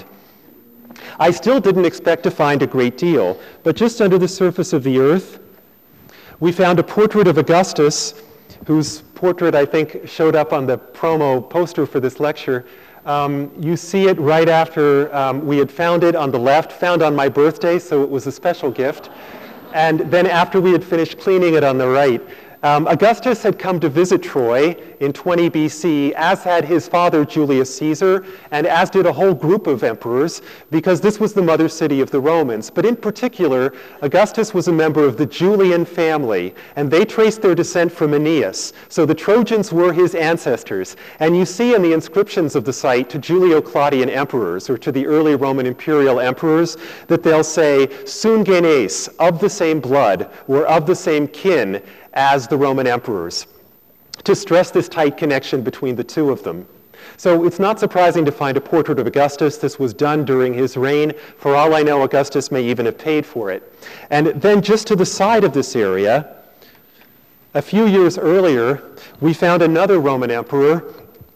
S2: I still didn't expect to find a great deal, but just under the surface of the earth, we found a portrait of Augustus, whose portrait, I think, showed up on the promo poster for this lecture. You see it right after we had found it on the left, found on my birthday, so it was a special gift. And then after we had finished cleaning it on the right. Augustus had come to visit Troy in 20 BC, as had his father Julius Caesar, and as did a whole group of emperors, because this was the mother city of the Romans. But in particular, Augustus was a member of the Julian family, and they traced their descent from Aeneas. So the Trojans were his ancestors. And you see in the inscriptions of the site to Julio-Claudian emperors, or to the early Roman imperial emperors, that they'll say, "Sun genes," of the same blood, or of the same kin, as the Roman emperors, to stress this tight connection between the two of them. So it's not surprising to find a portrait of Augustus. This was done during his reign. For all I know, Augustus may even have paid for it. And then just to the side of this area, a few years earlier, we found another Roman emperor.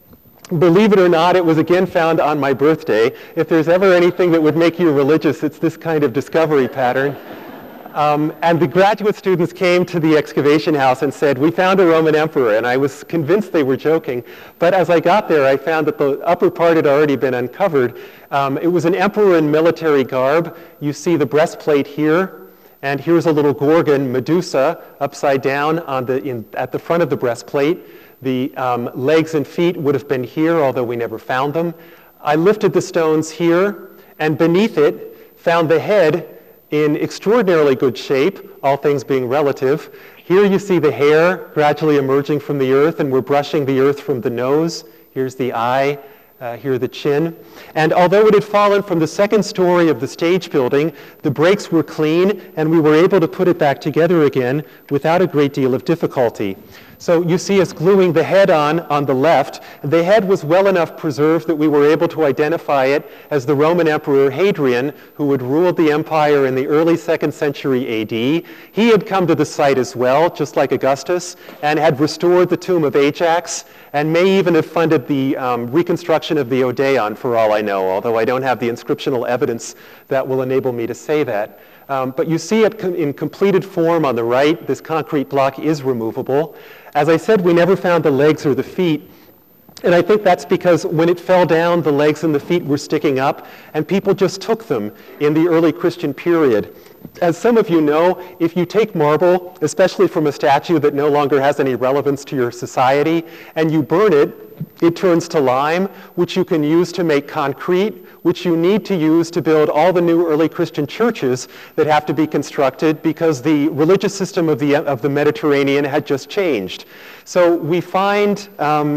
S2: Believe it or not, it was again found on my birthday. If there's ever anything that would make you religious, it's this kind of discovery pattern. And the graduate students came to the excavation house and said, "We found a Roman emperor," and I was convinced they were joking. But as I got there, I found that the upper part had already been uncovered. It was an emperor in military garb. You see the breastplate here, and here's a little Gorgon, Medusa, upside down at the front of the breastplate. The legs and feet would have been here, although we never found them. I lifted the stones here, and beneath it found the head in extraordinarily good shape, all things being relative. Here you see the hair gradually emerging from the earth, and we're brushing the earth from the nose. Here's the eye, here the chin. And although it had fallen from the second story of the stage building, the breaks were clean, and we were able to put it back together again without a great deal of difficulty. So you see us gluing the head on the left. The head was well enough preserved that we were able to identify it as the Roman Emperor Hadrian, who had ruled the empire in the early 2nd century AD. He had come to the site as well, just like Augustus, and had restored the tomb of Ajax, and may even have funded the reconstruction of the Odeon, for all I know, although I don't have the inscriptional evidence that will enable me to say that. But you see it in completed form on the right. This concrete block is removable. As I said, we never found the legs or the feet. And I think that's because when it fell down, the legs and the feet were sticking up, and people just took them in the early Christian period. As some of you know, if you take marble, especially from a statue that no longer has any relevance to your society, and you burn it, it turns to lime, which you can use to make concrete, which you need to use to build all the new early Christian churches that have to be constructed because the religious system of the Mediterranean had just changed. So we find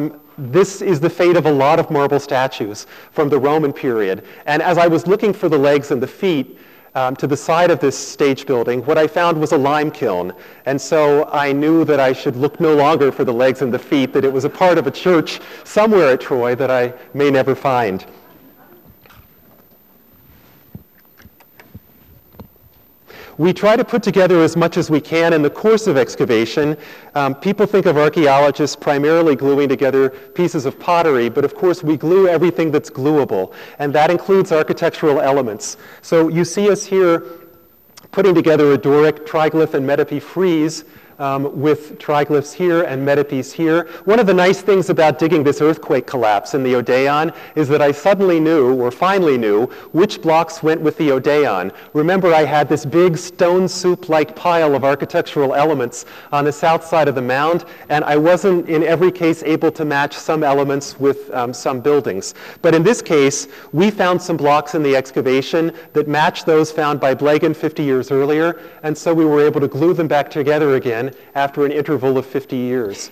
S2: this is the fate of a lot of marble statues from the Roman period. And as I was looking for the legs and the feet, to the side of this stage building, what I found was a lime kiln. And so I knew that I should look no longer for the legs and the feet, that it was a part of a church somewhere at Troy that I may never find. We try to put together as much as we can in the course of excavation. People think of archaeologists primarily gluing together pieces of pottery, but of course we glue everything that's gluable, and that includes architectural elements. So you see us here putting together a Doric triglyph and metope frieze with triglyphs here and metopes here. One of the nice things about digging this earthquake collapse in the Odeon is that I suddenly knew, or finally knew, which blocks went with the Odeon. Remember, I had this big stone soup-like pile of architectural elements on the south side of the mound, and I wasn't in every case able to match some elements with some buildings. But in this case, we found some blocks in the excavation that matched those found by Blegen 50 years earlier, and so we were able to glue them back together again after an interval of 50 years.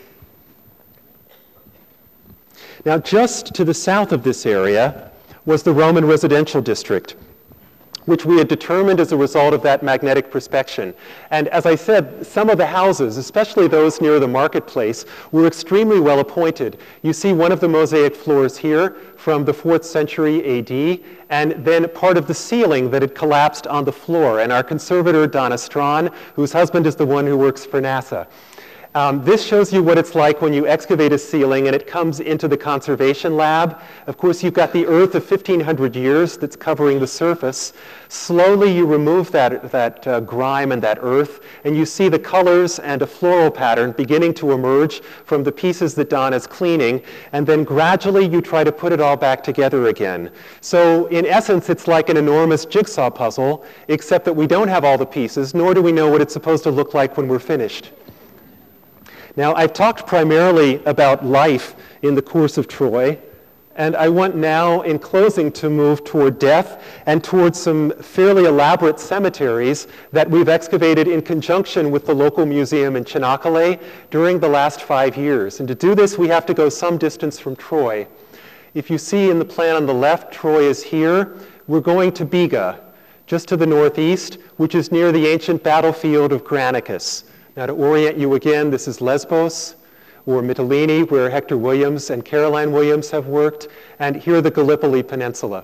S2: Now, just to the south of this area was the Roman residential district. which we had determined as a result of that magnetic prospection. And as I said, some of the houses, especially those near the marketplace, were extremely well appointed. You see one of the mosaic floors here from the 4th century AD, and then part of the ceiling that had collapsed on the floor. And our conservator, Donna Strawn, whose husband is the one who works for NASA. This shows you what it's like when you excavate a ceiling and it comes into the conservation lab. Of course, you've got the earth of 1,500 years that's covering the surface. Slowly, you remove that grime and that earth, and you see the colors and a floral pattern beginning to emerge from the pieces that Don is cleaning, and then gradually you try to put it all back together again. So in essence, it's like an enormous jigsaw puzzle, except that we don't have all the pieces, nor do we know what it's supposed to look like when we're finished. Now, I've talked primarily about life in the course of Troy, and I want now, in closing, to move toward death and towards some fairly elaborate cemeteries that we've excavated in conjunction with the local museum in Chinakale during the last 5 years. And to do this, we have to go some distance from Troy. If you see in the plan on the left, Troy is here. We're going to Biga, just to the northeast, which is near the ancient battlefield of Granicus. Now, to orient you again, this is Lesbos, or Mytilene, where Hector Williams and Caroline Williams have worked, and here the Gallipoli Peninsula.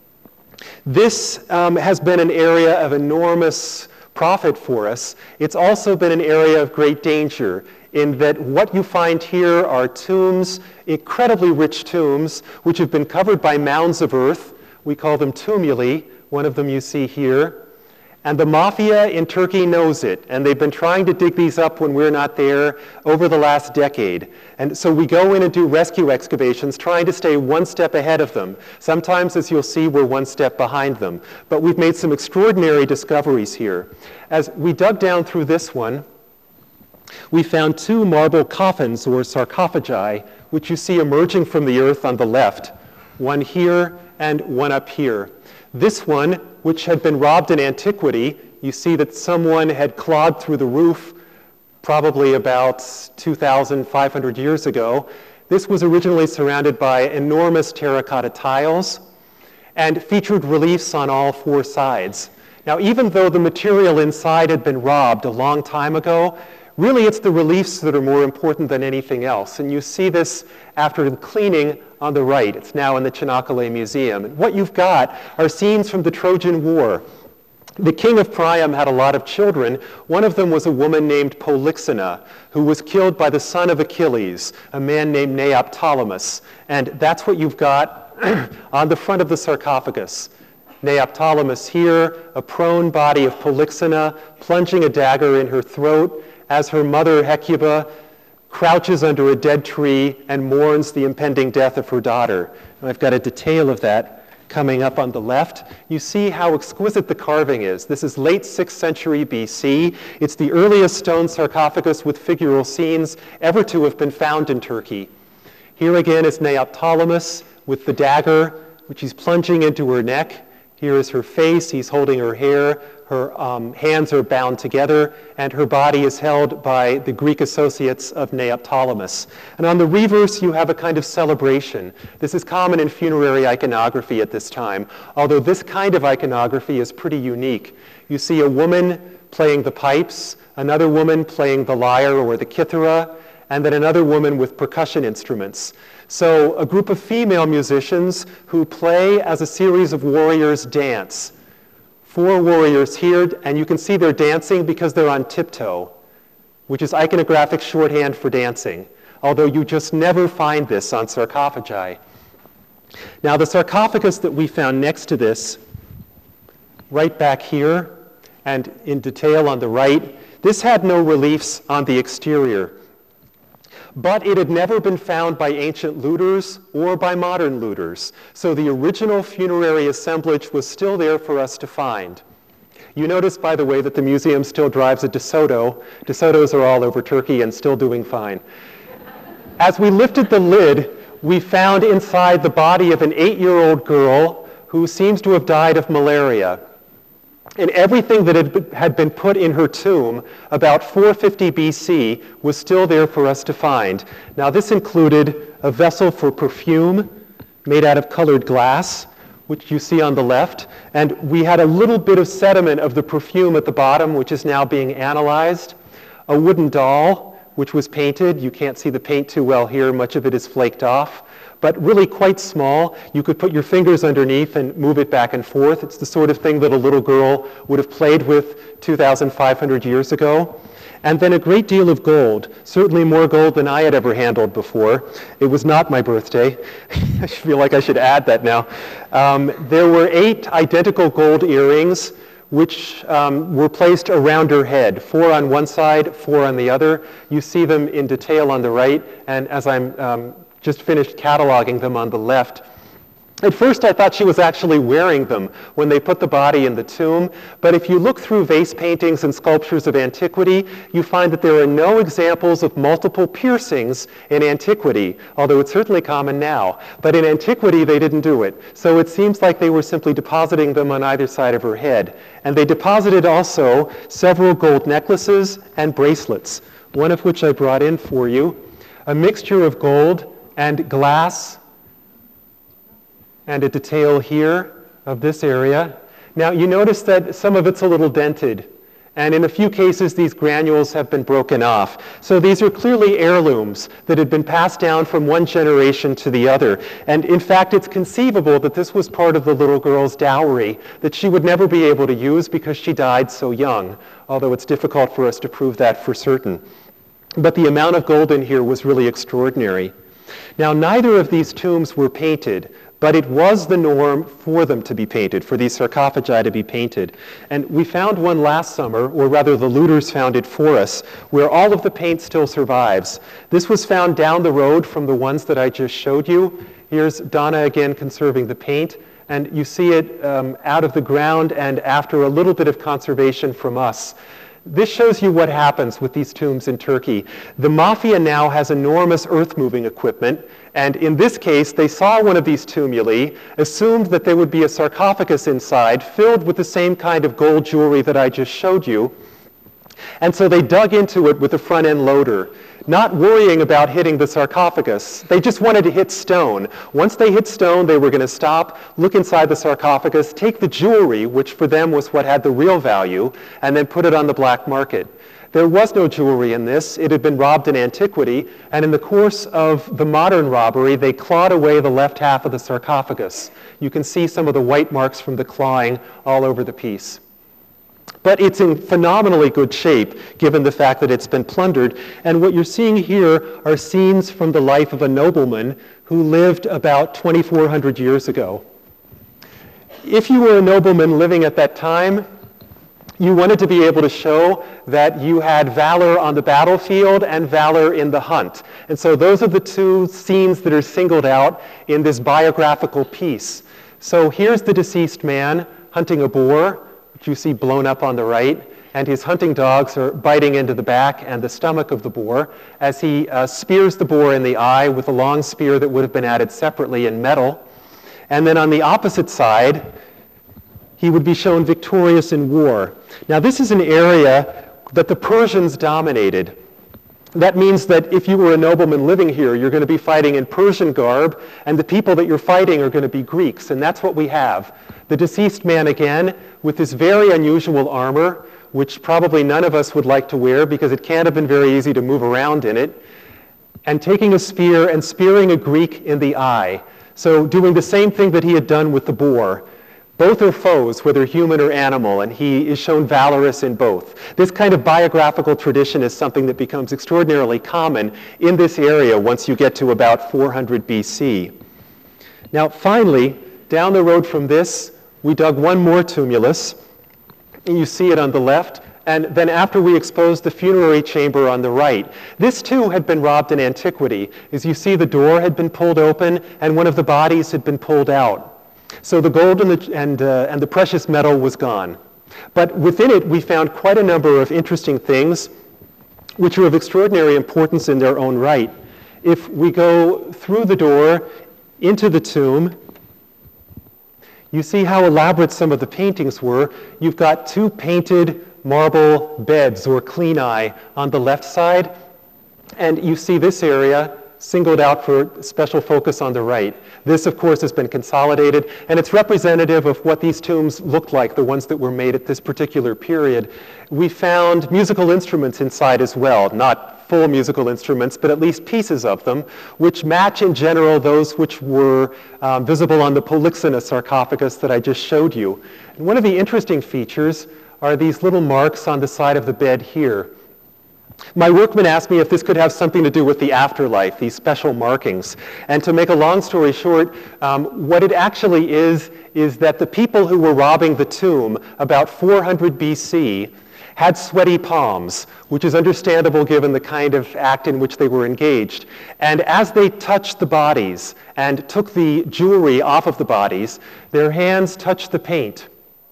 S2: This has been an area of enormous profit for us. It's also been an area of great danger, in that what you find here are tombs, incredibly rich tombs, which have been covered by mounds of earth. We call them tumuli, one of them you see here. And the mafia in Turkey knows it, and they've been trying to dig these up when we're not there over the last decade. And so we go in and do rescue excavations, trying to stay one step ahead of them. Sometimes, as you'll see, we're one step behind them. But we've made some extraordinary discoveries here. As we dug down through this one, we found 2 marble coffins, or sarcophagi, which you see emerging from the earth on the left, one here and one up here. This one, which had been robbed in antiquity, you see that someone had clawed through the roof probably about 2,500 years ago. This was originally surrounded by enormous terracotta tiles and featured reliefs on all 4 sides. Now, even though the material inside had been robbed a long time ago, really it's the reliefs that are more important than anything else. And you see this after cleaning on the right. It's now in the Chinakale Museum. And what you've got are scenes from the Trojan War. The king of Priam had a lot of children. One of them was a woman named Polyxena, who was killed by the son of Achilles, a man named Neoptolemus. And that's what you've got on the front of the sarcophagus. Neoptolemus here, a prone body of Polyxena, plunging a dagger in her throat, as her mother Hecuba crouches under a dead tree and mourns the impending death of her daughter. And I've got a detail of that coming up on the left. You see how exquisite the carving is. This is late 6th century BC. It's the earliest stone sarcophagus with figural scenes ever to have been found in Turkey. Here again is Neoptolemus with the dagger, which he's plunging into her neck. Here is her face. He's holding her hair. Her hands are bound together, and her body is held by the Greek associates of Neoptolemus. And on the reverse, you have a kind of celebration. This is common in funerary iconography at this time, although this kind of iconography is pretty unique. You see a woman playing the pipes, another woman playing the lyre or the kithara, and then another woman with percussion instruments. So a group of female musicians who play as a series of warriors dance. 4 warriors here, and you can see they're dancing because they're on tiptoe, which is iconographic shorthand for dancing, although you just never find this on sarcophagi. Now, the sarcophagus that we found next to this, right back here, and in detail on the right, this had no reliefs on the exterior. But it had never been found by ancient looters or by modern looters. So the original funerary assemblage was still there for us to find. You notice, by the way, that the museum still drives a DeSoto. DeSotos are all over Turkey and still doing fine. As we lifted the lid, we found inside the body of an 8-year-old girl who seems to have died of malaria. And everything that had been put in her tomb about 450 BC was still there for us to find. Now, this included a vessel for perfume made out of colored glass, which you see on the left. And we had a little bit of sediment of the perfume at the bottom, which is now being analyzed. A wooden doll, which was painted. You can't see the paint too well here. Much of it is flaked off, but really quite small. You could put your fingers underneath and move it back and forth. It's the sort of thing that a little girl would have played with 2,500 years ago. And then a great deal of gold, certainly more gold than I had ever handled before. It was not my birthday. I feel like I should add that now. There were 8 identical gold earrings which were placed around her head, 4 on one side, 4 on the other. You see them in detail on the right, and as I'm just finished cataloging them on the left. At first I thought she was actually wearing them when they put the body in the tomb, but if you look through vase paintings and sculptures of antiquity, you find that there are no examples of multiple piercings in antiquity, although it's certainly common now. But in antiquity they didn't do it. So it seems like they were simply depositing them on either side of her head. And they deposited also several gold necklaces and bracelets, one of which I brought in for you, a mixture of gold and glass, and a detail here of this area. Now you notice that some of it's a little dented, and in a few cases these granules have been broken off. So these are clearly heirlooms that had been passed down from one generation to the other. And in fact, it's conceivable that this was part of the little girl's dowry that she would never be able to use because she died so young, although it's difficult for us to prove that for certain. But the amount of gold in here was really extraordinary. Now, neither of these tombs were painted, but it was the norm for them to be painted, for these sarcophagi to be painted. And we found one last summer, or rather the looters found it for us, where all of the paint still survives. This was found down the road from the ones that I just showed you. Here's Donna again conserving the paint, and you see it out of the ground and after a little bit of conservation from us. This shows you what happens with these tombs in Turkey. The mafia now has enormous earth-moving equipment, and in this case, they saw one of these tumuli, assumed that there would be a sarcophagus inside filled with the same kind of gold jewelry that I just showed you, and so they dug into it with a front-end loader, not worrying about hitting the sarcophagus. They just wanted to hit stone. Once they hit stone, they were going to stop, look inside the sarcophagus, take the jewelry, which for them was what had the real value, and then put it on the black market. There was no jewelry in this. It had been robbed in antiquity, and in the course of the modern robbery, they clawed away the left half of the sarcophagus. You can see some of the white marks from the clawing all over the piece. But it's in phenomenally good shape, given the fact that it's been plundered. And what you're seeing here are scenes from the life of a nobleman who lived about 2,400 years ago. If you were a nobleman living at that time, you wanted to be able to show that you had valor on the battlefield and valor in the hunt. And so those are the two scenes that are singled out in this biographical piece. So here's the deceased man hunting a boar, which you see blown up on the right, and his hunting dogs are biting into the back and the stomach of the boar as he spears the boar in the eye with a long spear that would have been added separately in metal. And then on the opposite side, he would be shown victorious in war. Now this is an area that the Persians dominated. That means that if you were a nobleman living here, you're going to be fighting in Persian garb, and the people that you're fighting are going to be Greeks, and that's what we have. The deceased man again, with this very unusual armor, which probably none of us would like to wear because it can't have been very easy to move around in it, and taking a spear and spearing a Greek in the eye. So doing the same thing that he had done with the boar. Both are foes, whether human or animal, and he is shown valorous in both. This kind of biographical tradition is something that becomes extraordinarily common in this area once you get to about 400 BC. Now, finally, down the road from this, we dug one more tumulus, and you see it on the left, and then after we exposed the funerary chamber on the right. This too had been robbed in antiquity. As you see, the door had been pulled open, and one of the bodies had been pulled out. So the gold and the precious metal was gone. But within it, we found quite a number of interesting things which are of extraordinary importance in their own right. If we go through the door into the tomb, you see how elaborate some of the paintings were. You've got 2 painted marble beds or cleani on the left side, and you see this area singled out for special focus on the right. This, of course, has been consolidated, and it's representative of what these tombs looked like, the ones that were made at this particular period. We found musical instruments inside as well, not full musical instruments, but at least pieces of them, which match in general those which were visible on the Polyxena sarcophagus that I just showed you. And one of the interesting features are these little marks on the side of the bed here. My workman asked me if this could have something to do with the afterlife, these special markings. And to make a long story short, what it actually is that the people who were robbing the tomb about 400 BC had sweaty palms, which is understandable given the kind of act in which they were engaged. And as they touched the bodies and took the jewelry off of the bodies, their hands touched the paint.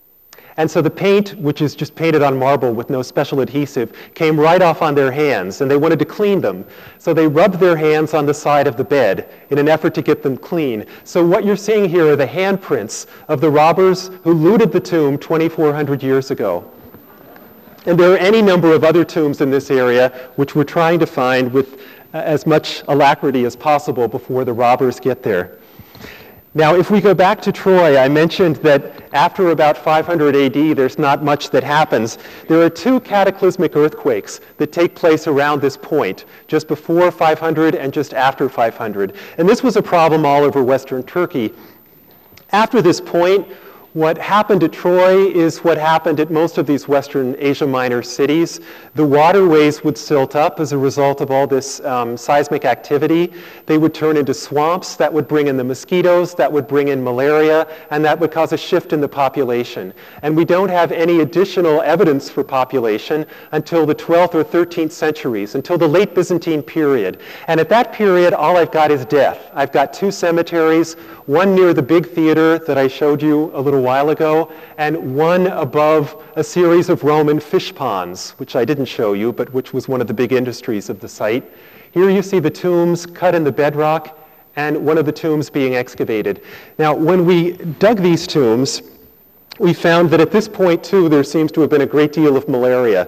S2: And so the paint, which is just painted on marble with no special adhesive, came right off on their hands, and they wanted to clean them. So they rubbed their hands on the side of the bed in an effort to get them clean. So what you're seeing here are the handprints of the robbers who looted the tomb 2,400 years ago. And there are any number of other tombs in this area which we're trying to find with as much alacrity as possible before the robbers get there. Now, if we go back to Troy, I mentioned that after about 500 AD, there's not much that happens. There are two cataclysmic earthquakes that take place around this point, just before 500 and just after 500. And this was a problem all over Western Turkey. After this point, what happened at Troy is what happened at most of these Western Asia Minor cities. The waterways would silt up as a result of all this seismic activity. They would turn into swamps. That would bring in the mosquitoes. That would bring in malaria. And that would cause a shift in the population. And we don't have any additional evidence for population until the 12th or 13th centuries, until the late Byzantine period. And at that period, all I've got is death. I've got two cemeteries, one near the big theater that I showed you a little while ago, and one above a series of Roman fish ponds, which I didn't show you, but which was one of the big industries of the site. Here you see the tombs cut in the bedrock, and one of the tombs being excavated. Now, when we dug these tombs, we found that at this point, too, there seems to have been a great deal of malaria.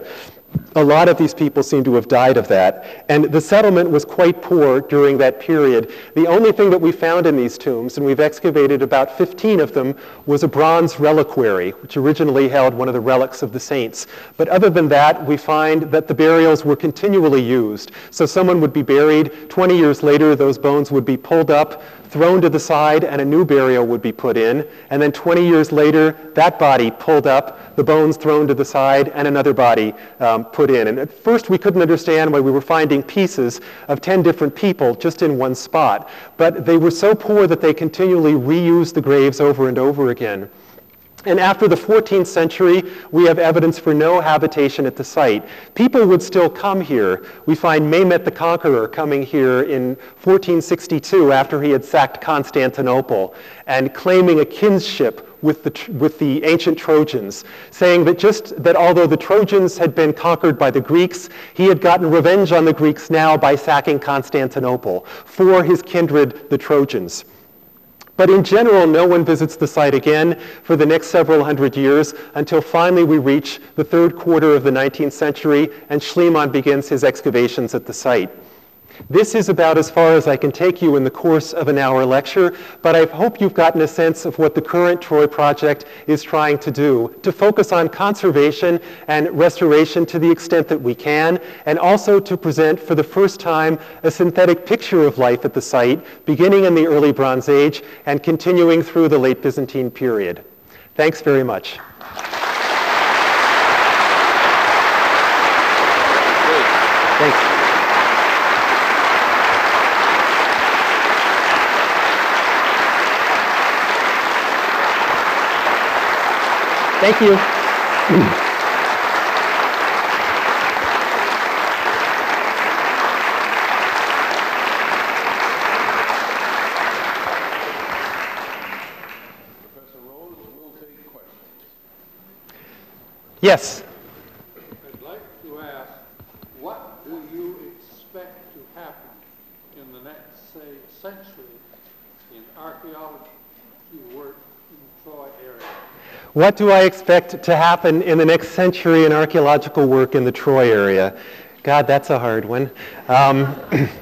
S2: A lot of these people seem to have died of that. And the settlement was quite poor during that period. The only thing that we found in these tombs, and we've excavated about 15 of them, was a bronze reliquary, which originally held one of the relics of the saints. But other than that, we find that the burials were continually used. So someone would be buried, 20 years later, those bones would be pulled up, thrown to the side, and a new burial would be put in. And then 20 years later, that body pulled up, the bones thrown to the side, and another body put in. And at first, we couldn't understand why we were finding pieces of 10 different people just in one spot. But they were so poor that they continually reused the graves over and over again. And after the 14th century, we have evidence for no habitation at the site. People would still come here. We find Mehmet the Conqueror coming here in 1462 after he had sacked Constantinople and claiming a kinship with the ancient Trojans, saying that although the Trojans had been conquered by the Greeks, he had gotten revenge on the Greeks now by sacking Constantinople for his kindred, the Trojans. But in general, no one visits the site again for the next several hundred years until finally we reach the third quarter of the 19th century and Schliemann begins his excavations at the site. This is about as far as I can take you in the course of an hour lecture, but I hope you've gotten a sense of what the current Troy project is trying to do, to focus on conservation and restoration to the extent that we can, and also to present for the first time a synthetic picture of life at the site, beginning in the early Bronze Age and continuing through the late Byzantine period. Thanks very much. Thanks. Thank you.
S1: Professor Rose will take questions.
S2: Yes.
S3: I'd like to ask, what do you expect to happen in the next, say, century in archaeology work in the Troy area?
S2: What do I expect to happen in the next century in archaeological work in the Troy area? God, that's a hard one.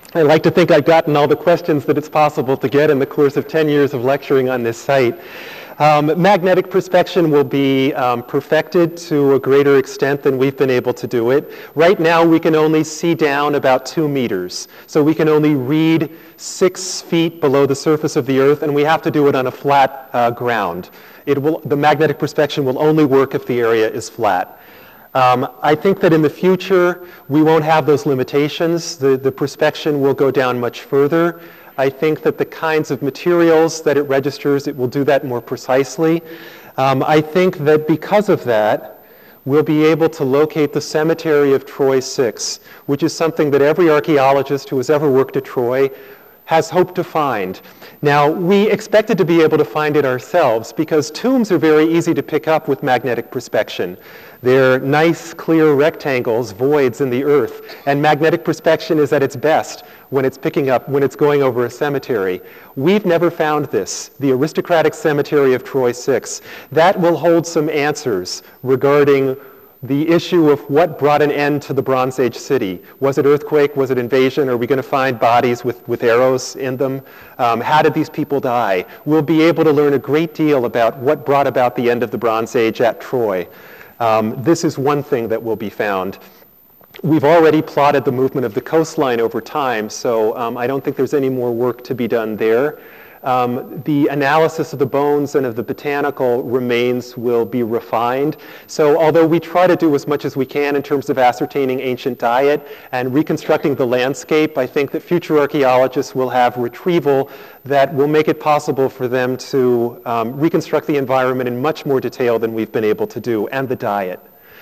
S2: I like to think I've gotten all the questions that it's possible to get in the course of 10 years of lecturing on this site. Magnetic perspection will be perfected to a greater extent than we've been able to do it. Right now, we can only see down about 2 meters. So we can only read 6 feet below the surface of the Earth, and we have to do it on a flat ground. The magnetic perspection will only work if the area is flat. I think that in the future, we won't have those limitations. The perspection will go down much further. I think that the kinds of materials that it registers, it will do that more precisely. I think that because of that, we'll be able to locate the cemetery of Troy 6, which is something that every archaeologist who has ever worked at Troy has hoped to find. Now, we expected to be able to find it ourselves because tombs are very easy to pick up with magnetic perspection. They're nice, clear rectangles, voids in the earth, and magnetic perspection is at its best when it's going over a cemetery. We've never found this, the aristocratic cemetery of Troy 6. That will hold some answers regarding the issue of what brought an end to the Bronze Age city. Was it earthquake? Was it invasion? Are we going to find bodies with arrows in them? How did these people die? We'll be able to learn a great deal about what brought about the end of the Bronze Age at Troy. This is one thing that will be found. We've already plotted the movement of the coastline over time, so I don't think there's any more work to be done there. The analysis of the bones and of the botanical remains will be refined. So although we try to do as much as we can in terms of ascertaining ancient diet and reconstructing the landscape, I think that future archaeologists will have retrieval that will make it possible for them to reconstruct the environment in much more detail than we've been able to do, and the diet.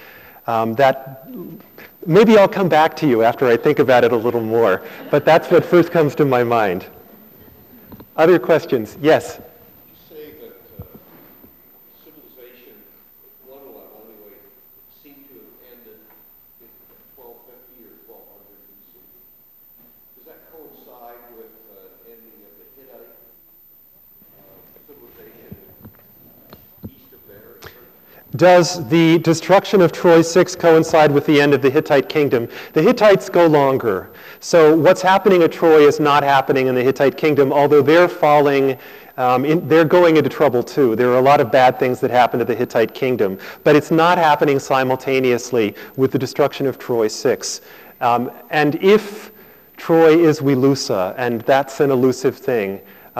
S2: Maybe I'll come back to you after I think about it a little more, but that's what first comes to my mind. Other questions? Yes?
S4: You say that civilization, at one level anyway, seemed to have ended in 1250 or 1200 BC. Does that coincide with the ending of the Hittite civilization east of there?
S2: Does the destruction of Troy 6 coincide with the end of the Hittite kingdom? The Hittites go longer. So what's happening at Troy is not happening in the Hittite kingdom, although they're they're going into trouble too. There are a lot of bad things that happen to the Hittite kingdom, but it's not happening simultaneously with the destruction of Troy 6. And if Troy is Wilusa, and that's an elusive thing,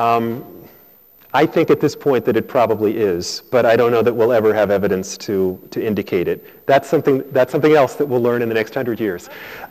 S2: I think at this point that it probably is, but I don't know that we'll ever have evidence to indicate it. That's something else that we'll learn in the next 100 years.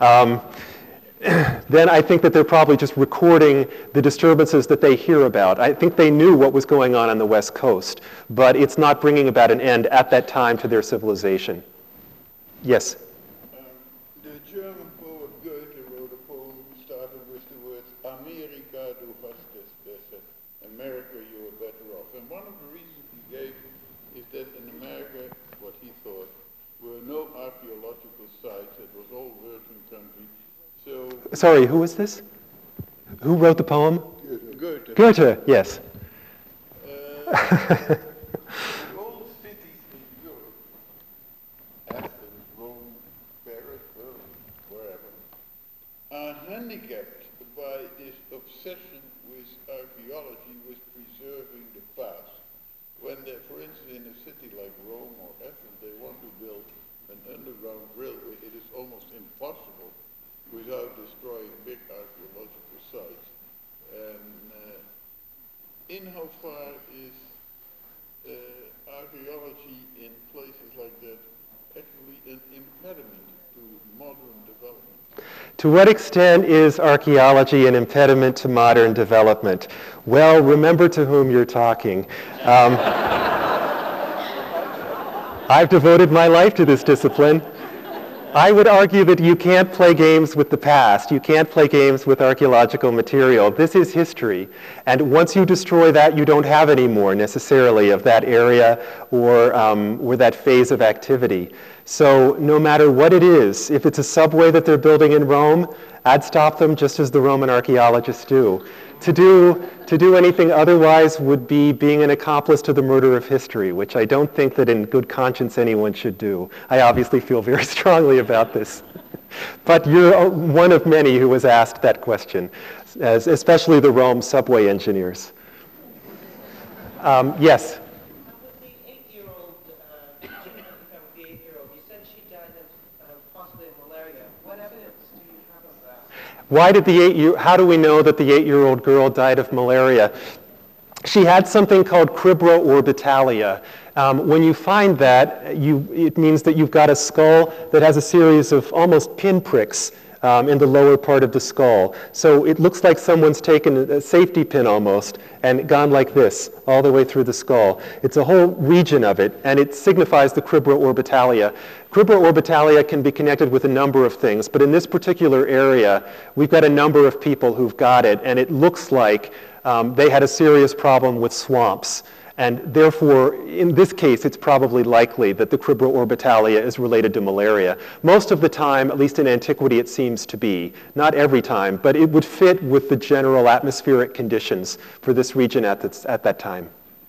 S2: Then I think that they're probably just recording the disturbances that they hear about. I think they knew what was going on the West Coast, but it's not bringing about an end at that time to their civilization. Yes?
S5: The German poet Goethe wrote a poem started with the words, Amerika, du hast es besser. America, you are better off. And one of the reasons he gave is that in America, what he thought, were no archaeological sites. It was all virgin country. So,
S2: sorry, who was this? Who wrote the poem?
S5: Goethe.
S2: Goethe, yes.
S5: All the cities in Europe, Athens, Rome, Paris, Berlin, wherever, are handicapped by this obsession with archaeology, with preserving the past. When they, for instance, in a city like Rome or Athens, they want to build an underground railway, it is almost impossible without destroying big archaeological sites. And in how far is archaeology in places like that actually an impediment to modern development?
S2: To what extent is archaeology an impediment to modern development? Well, remember to whom you're talking. I've devoted my life to this discipline. I would argue that you can't play games with the past. You can't play games with archaeological material. This is history. And once you destroy that, you don't have any more necessarily of that area or that phase of activity. So no matter what it is, if it's a subway that they're building in Rome, I'd stop them just as the Roman archaeologists do. To do anything otherwise would be being an accomplice to the murder of history, which I don't think that in good conscience anyone should do. I obviously feel very strongly about this. But you're one of many who was asked that question, especially the Rome subway engineers. Yes?
S6: With the 8-year-old, you said she died of possibly of malaria. What evidence do you have of that?
S2: How do we know that the 8-year-old girl died of malaria? She had something called cribro-orbitalia. When you find that, it means that you've got a skull that has a series of almost pinpricks in the lower part of the skull. So it looks like someone's taken a safety pin almost and gone like this all the way through the skull. It's a whole region of it, and it signifies the cribro-orbitalia. Cribro-orbitalia can be connected with a number of things, but in this particular area, we've got a number of people who've got it, and it looks like they had a serious problem with swamps. And therefore, in this case, it's probably likely that the cribro-orbitalia is related to malaria. Most of the time, at least in antiquity, it seems to be. Not every time, but it would fit with the general atmospheric conditions for this region at that time.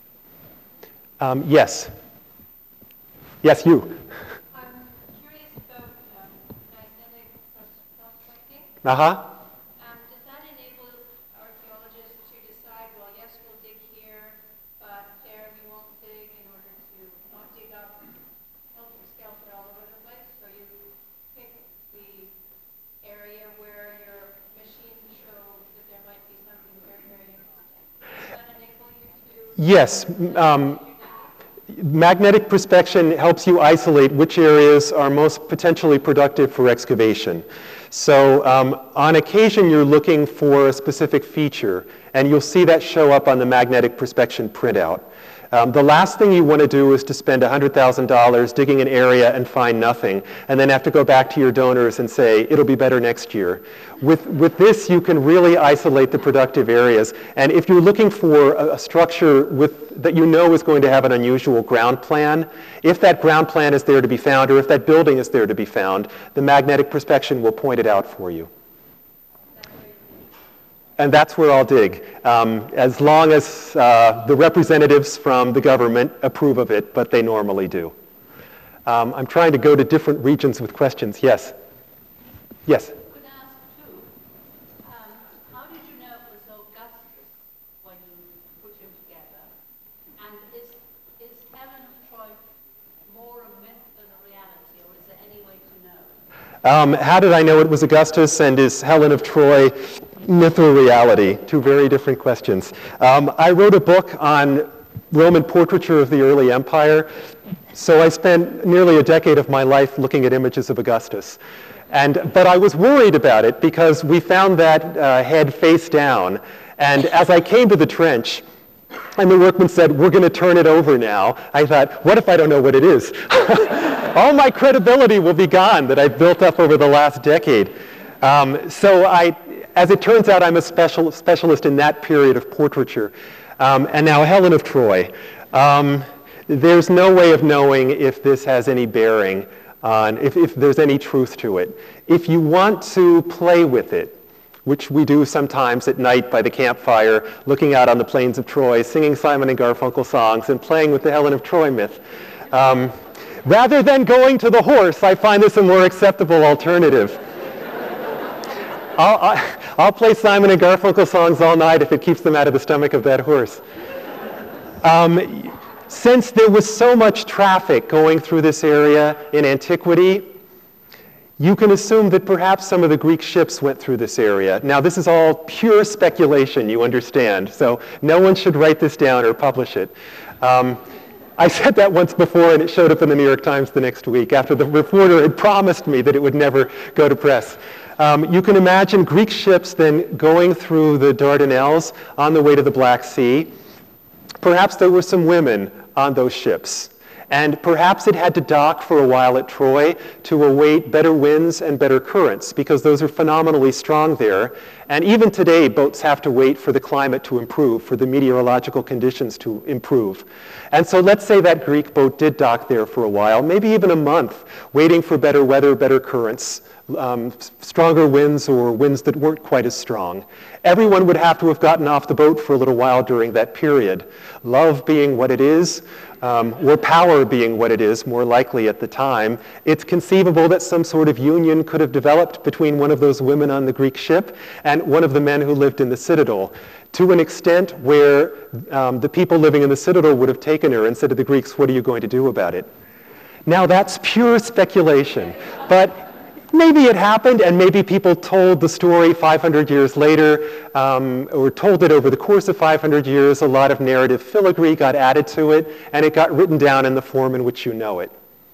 S2: Yes? Yes, you?
S7: I'm curious about magnetic prospecting.
S2: Uh-huh.
S7: Does that enable archaeologists to decide, well, yes, we'll dig here, but there we won't dig in order to not dig up helter-skelter all over the place? So you pick the area where your machines show that there might be something very, very interesting. Does that enable you to...
S2: Yes. Magnetic prospection helps you isolate which areas are most potentially productive for excavation. So on occasion, you're looking for a specific feature, and you'll see that show up on the magnetic prospection printout. The last thing you want to do is to spend $100,000 digging an area and find nothing, and then have to go back to your donors and say, it'll be better next year. With this, you can really isolate the productive areas. And if you're looking for a structure that you know is going to have an unusual ground plan, if that ground plan is there to be found, or if that building is there to be found, the magnetic prospection will point it out for you. And that's where I'll dig, as long as the representatives from the government approve of it, but they normally do. I'm trying to go to different regions with questions. Yes? Yes?
S8: I could ask too, how did you know it was Augustus when you put him together? And is Helen of Troy more a myth than a reality, or is there any way to know?
S2: How did I know it was Augustus, and is Helen of Troy myth or reality? Two very different questions. I wrote a book on Roman portraiture of the early empire, so I spent nearly a decade of my life looking at images of Augustus. But I was worried about it because we found that head face down, and as I came to the trench, and the workman said, we're going to turn it over now, I thought, what if I don't know what it is? All my credibility will be gone that I've built up over the last decade. As it turns out, I'm a specialist in that period of portraiture. And now Helen of Troy. There's no way of knowing if this has any bearing on, if there's any truth to it. If you want to play with it, which we do sometimes at night by the campfire, looking out on the plains of Troy, singing Simon and Garfunkel songs, and playing with the Helen of Troy myth. Rather than going to the horse, I find this a more acceptable alternative. I'll play Simon and Garfunkel songs all night if it keeps them out of the stomach of that horse. Since there was so much traffic going through this area in antiquity, you can assume that perhaps some of the Greek ships went through this area. Now, this is all pure speculation, you understand, so no one should write this down or publish it. I said that once before, and it showed up in the New York Times the next week after the reporter had promised me that it would never go to press. You can imagine Greek ships then going through the Dardanelles on the way to the Black Sea. Perhaps there were some women on those ships. And perhaps it had to dock for a while at Troy to await better winds and better currents, because those are phenomenally strong there. And even today, boats have to wait for the climate to improve, for the meteorological conditions to improve. And so let's say that Greek boat did dock there for a while, maybe even a month, waiting for better weather, better currents, stronger winds or winds that weren't quite as strong. Everyone would have to have gotten off the boat for a little while during that period. Love being what it is, or power being what it is, more likely at the time, it's conceivable that some sort of union could have developed between one of those women on the Greek ship and one of the men who lived in the citadel, to an extent where the people living in the citadel would have taken her and said to the Greeks, "What are you going to do about it?" Now that's pure speculation, but maybe it happened, and maybe people told the story 500 years later, or told it over the course of 500 years. A lot of narrative filigree got added to it, and it got written down in the form in which you know it.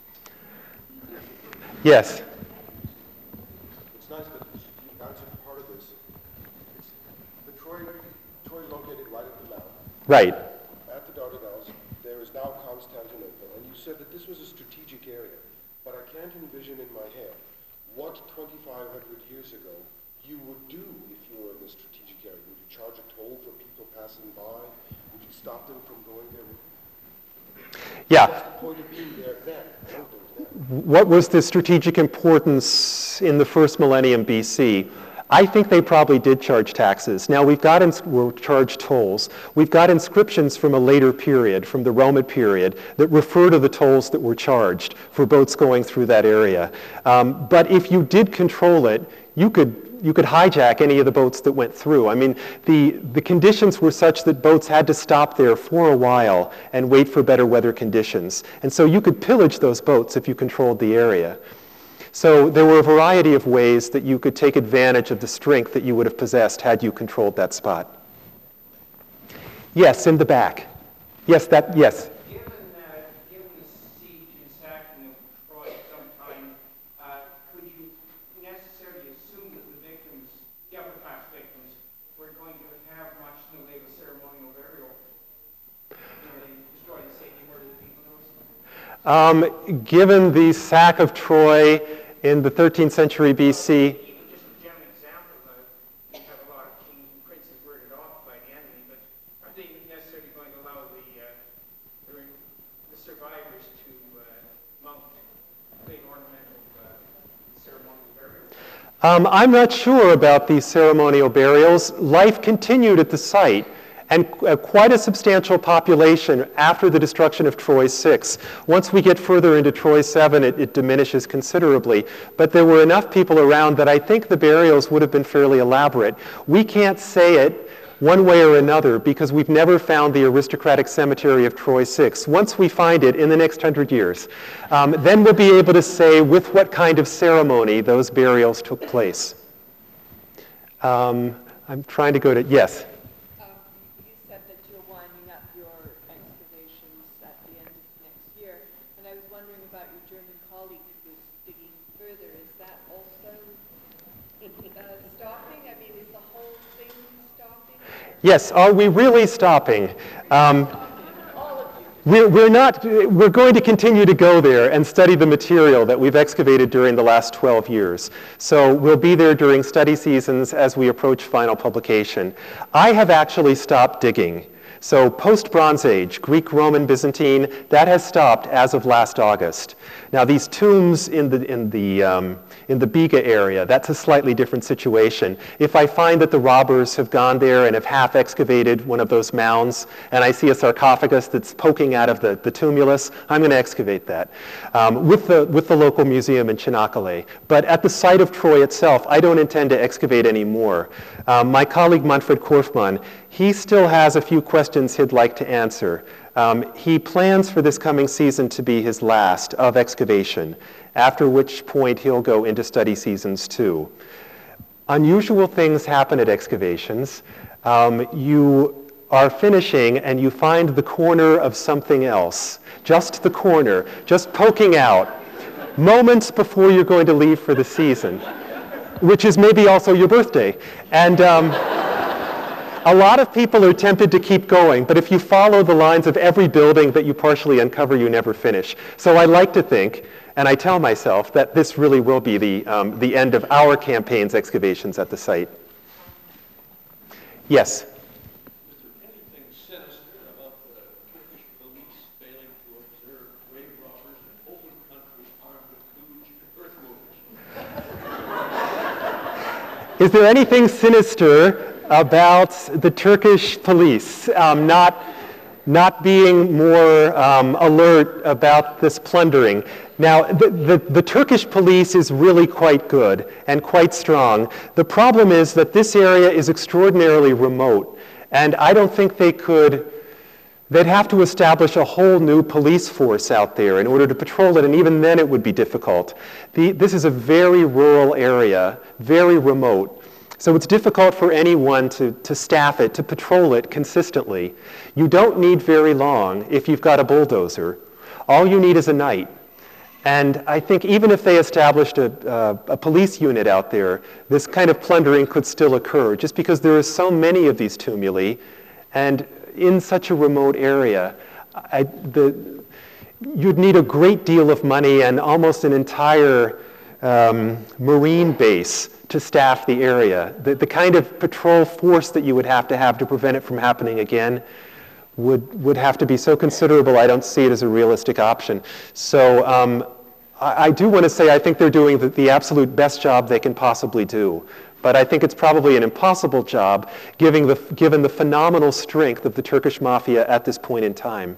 S2: Yes?
S9: It's nice that you answered part of this. The Troy is located right at the Louth.
S2: Right.
S9: At the Dardanelles, there is now Constantinople, and you said that this was a strategic area, but I can't envision in my head what 2,500 years ago you would do if you were in a strategic area. Would you charge a toll for people passing by? Would you stop them from going there?
S2: Yeah.
S9: What's the point of being there then?
S2: What was the strategic importance in the first millennium BC? I think they probably did charge taxes. Now we've got charged tolls. We've got inscriptions from a later period, from the Roman period, that refer to the tolls that were charged for boats going through that area. But if you did control it, you could hijack any of the boats that went through. I mean, the conditions were such that boats had to stop there for a while and wait for better weather conditions. And so you could pillage those boats if you controlled the area. So there were a variety of ways that you could take advantage of the strength that you would have possessed had you controlled that spot. Yes, in the back. Yes, yes.
S10: Given the siege and sacking of Troy sometime, could you necessarily assume that the victims, the upper class victims, were going to have much in the way of a ceremonial burial? They destroyed the city, murdered people?
S2: Given the sack of Troy in the 13th century BC.
S10: Just a general example, you have a lot of kings and princes murdered off by the enemy, but are they necessarily going to allow the survivors to mount big ornamental ceremonial burials?
S2: I'm not sure about these ceremonial burials. Life continued at the site, and quite a substantial population after the destruction of Troy 6. Once we get further into Troy 7, it diminishes considerably. But there were enough people around that I think the burials would have been fairly elaborate. We can't say it one way or another because we've never found the aristocratic cemetery of Troy 6. Once we find it in the next 100 years, then we'll be able to say with what kind of ceremony those burials took place. I'm trying to go to, yes? Yes, are we really stopping? We're going to continue to go there and study the material that we've excavated during the last 12 years. So we'll be there during study seasons as we approach final publication. I have actually stopped digging. So post-Bronze Age, Greek, Roman, Byzantine, that has stopped as of last August. Now these tombs in the Biga area, that's a slightly different situation. If I find that the robbers have gone there and have half excavated one of those mounds, and I see a sarcophagus that's poking out of the tumulus, I'm going to excavate that with the local museum in Çanakkale. But at the site of Troy itself, I don't intend to excavate any more. My colleague Manfred Korfmann, he still has a few questions he'd like to answer. He plans for this coming season to be his last of excavation, after which point he'll go into study seasons too. Unusual things happen at excavations. You are finishing and you find the corner of something else, just the corner, just poking out, moments before you're going to leave for the season, which is maybe also your birthday. And a lot of people are tempted to keep going, but if you follow the lines of every building that you partially uncover, you never finish. So I like to think, and I tell myself, that this really will be the end of our campaign's excavations at the site. Yes?
S4: Is there anything sinister about the Turkish police failing to observe grave robbers in open country armed with huge earth movers?
S2: Is there anything sinister about the Turkish police not being more alert about this plundering? Now, the Turkish police is really quite good and quite strong. The problem is that this area is extraordinarily remote, and I don't think they'd have to establish a whole new police force out there in order to patrol it, and even then it would be difficult. This is a very rural area, very remote. So it's difficult for anyone to staff it, to patrol it consistently. You don't need very long if you've got a bulldozer. All you need is a night. And I think even if they established a police unit out there, this kind of plundering could still occur, just because there are so many of these tumuli, and in such a remote area, you'd need a great deal of money and almost an entire marine base to staff the area. The kind of patrol force that you would have to prevent it from happening again would have to be so considerable, I don't see it as a realistic option. So I do want to say I think they're doing the absolute best job they can possibly do. But I think it's probably an impossible job given the phenomenal strength of the Turkish mafia at this point in time.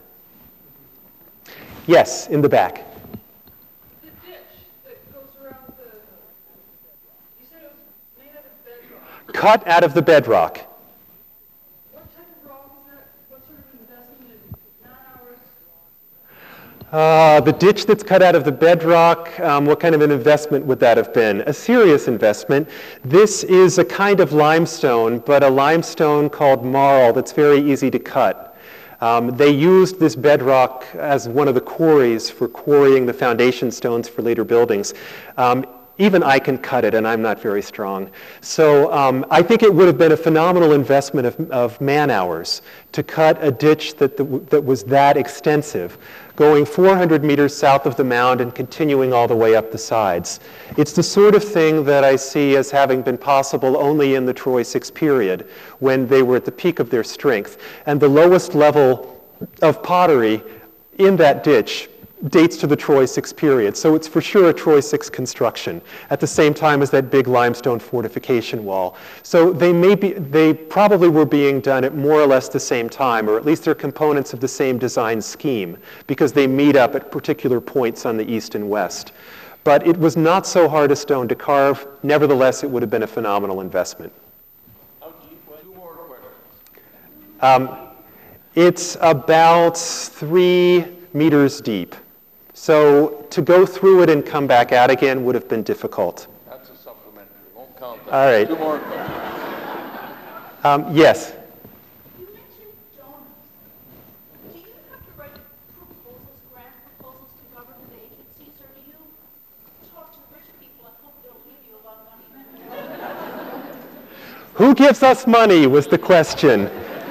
S2: Yes, in the back.
S7: The ditch that goes around you said it was made out of bedrock.
S2: Cut out of the bedrock.
S7: What type of rock is that? What sort of investment in man-hours?
S2: The ditch that's cut out of the bedrock, what kind of an investment would that have been? A serious investment. This is a kind of limestone, but a limestone called marl that's very easy to cut. They used this bedrock as one of the quarries for quarrying the foundation stones for later buildings. Even I can cut it, and I'm not very strong. So I think it would have been a phenomenal investment of man-hours to cut a ditch that was that extensive, going 400 meters south of the mound and continuing all the way up the sides. It's the sort of thing that I see as having been possible only in the Troy 6 period, when they were at the peak of their strength. And the lowest level of pottery in that ditch dates to the Troy 6 period. So it's for sure a Troy 6 construction at the same time as that big limestone fortification wall. So they probably were being done at more or less the same time, or at least they're components of the same design scheme, because they meet up at particular points on the east and west. But it was not so hard a stone to carve. Nevertheless, it would have been a phenomenal investment.
S4: Two more questions.
S2: It's about 3 meters deep. So to go through it and come back out again would have been difficult.
S4: That's a supplementary. Won't count that.
S2: All right.
S4: Two more questions.
S2: Yes.
S8: You mentioned donors. Do you have to write proposals, grant proposals to government agencies, or do you talk to rich people and hope they'll give you a lot of money?
S2: Who gives us money was the question.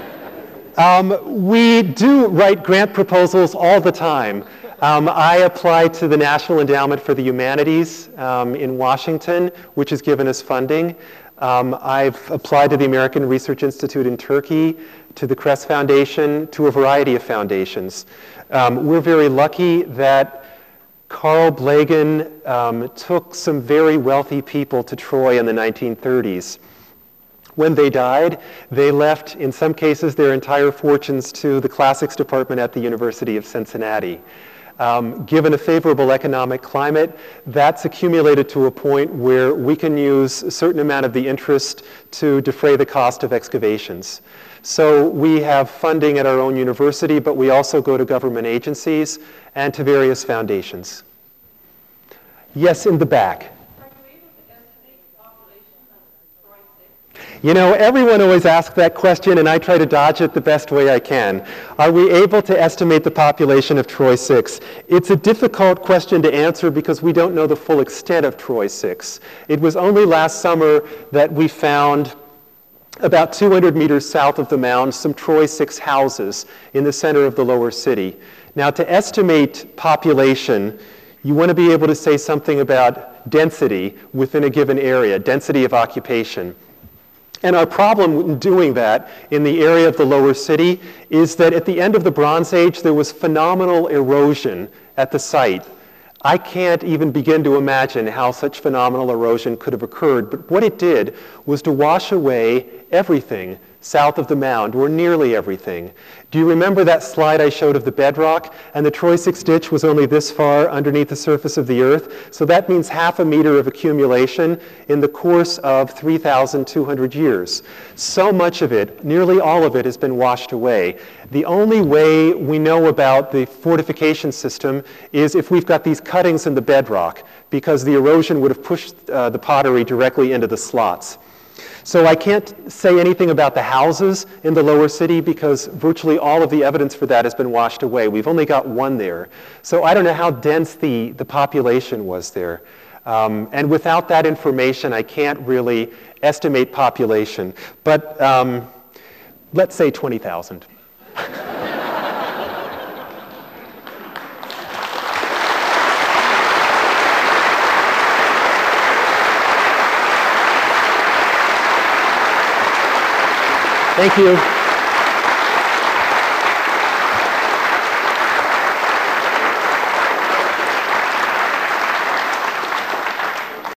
S2: We do write grant proposals all the time. I apply to the National Endowment for the Humanities in Washington, which has given us funding. I've applied to the American Research Institute in Turkey, to the Crest Foundation, to a variety of foundations. We're very lucky that Carl Blagan took some very wealthy people to Troy in the 1930s. When they died, they left, in some cases, their entire fortunes to the classics department at the University of Cincinnati. Given a favorable economic climate, that's accumulated to a point where we can use a certain amount of the interest to defray the cost of excavations. So we have funding at our own university, but we also go to government agencies and to various foundations. Yes, in the back. You know, everyone always asks that question, and I try to dodge it the best way I can. Are we able to estimate the population of Troy 6? It's a difficult question to answer because we don't know the full extent of Troy 6. It was only last summer that we found, about 200 meters south of the mound, some Troy 6 houses in the center of the lower city. Now, to estimate population, you want to be able to say something about density within a given area, density of occupation. And our problem in doing that in the area of the lower city is that at the end of the Bronze Age, there was phenomenal erosion at the site. I can't even begin to imagine how such phenomenal erosion could have occurred, but what it did was to wash away everything south of the mound, or nearly everything. Do you remember that slide I showed of the bedrock? And the Troisix ditch was only this far underneath the surface of the earth. So that means half a meter of accumulation in the course of 3,200 years. So much of it, nearly all of it, has been washed away. The only way we know about the fortification system is if we've got these cuttings in the bedrock, because the erosion would have pushed the pottery directly into the slots. So I can't say anything about the houses in the lower city because virtually all of the evidence for that has been washed away. We've only got one there. So I don't know how dense the population was there. And without that information, I can't really estimate population. But let's say 20,000. Thank you.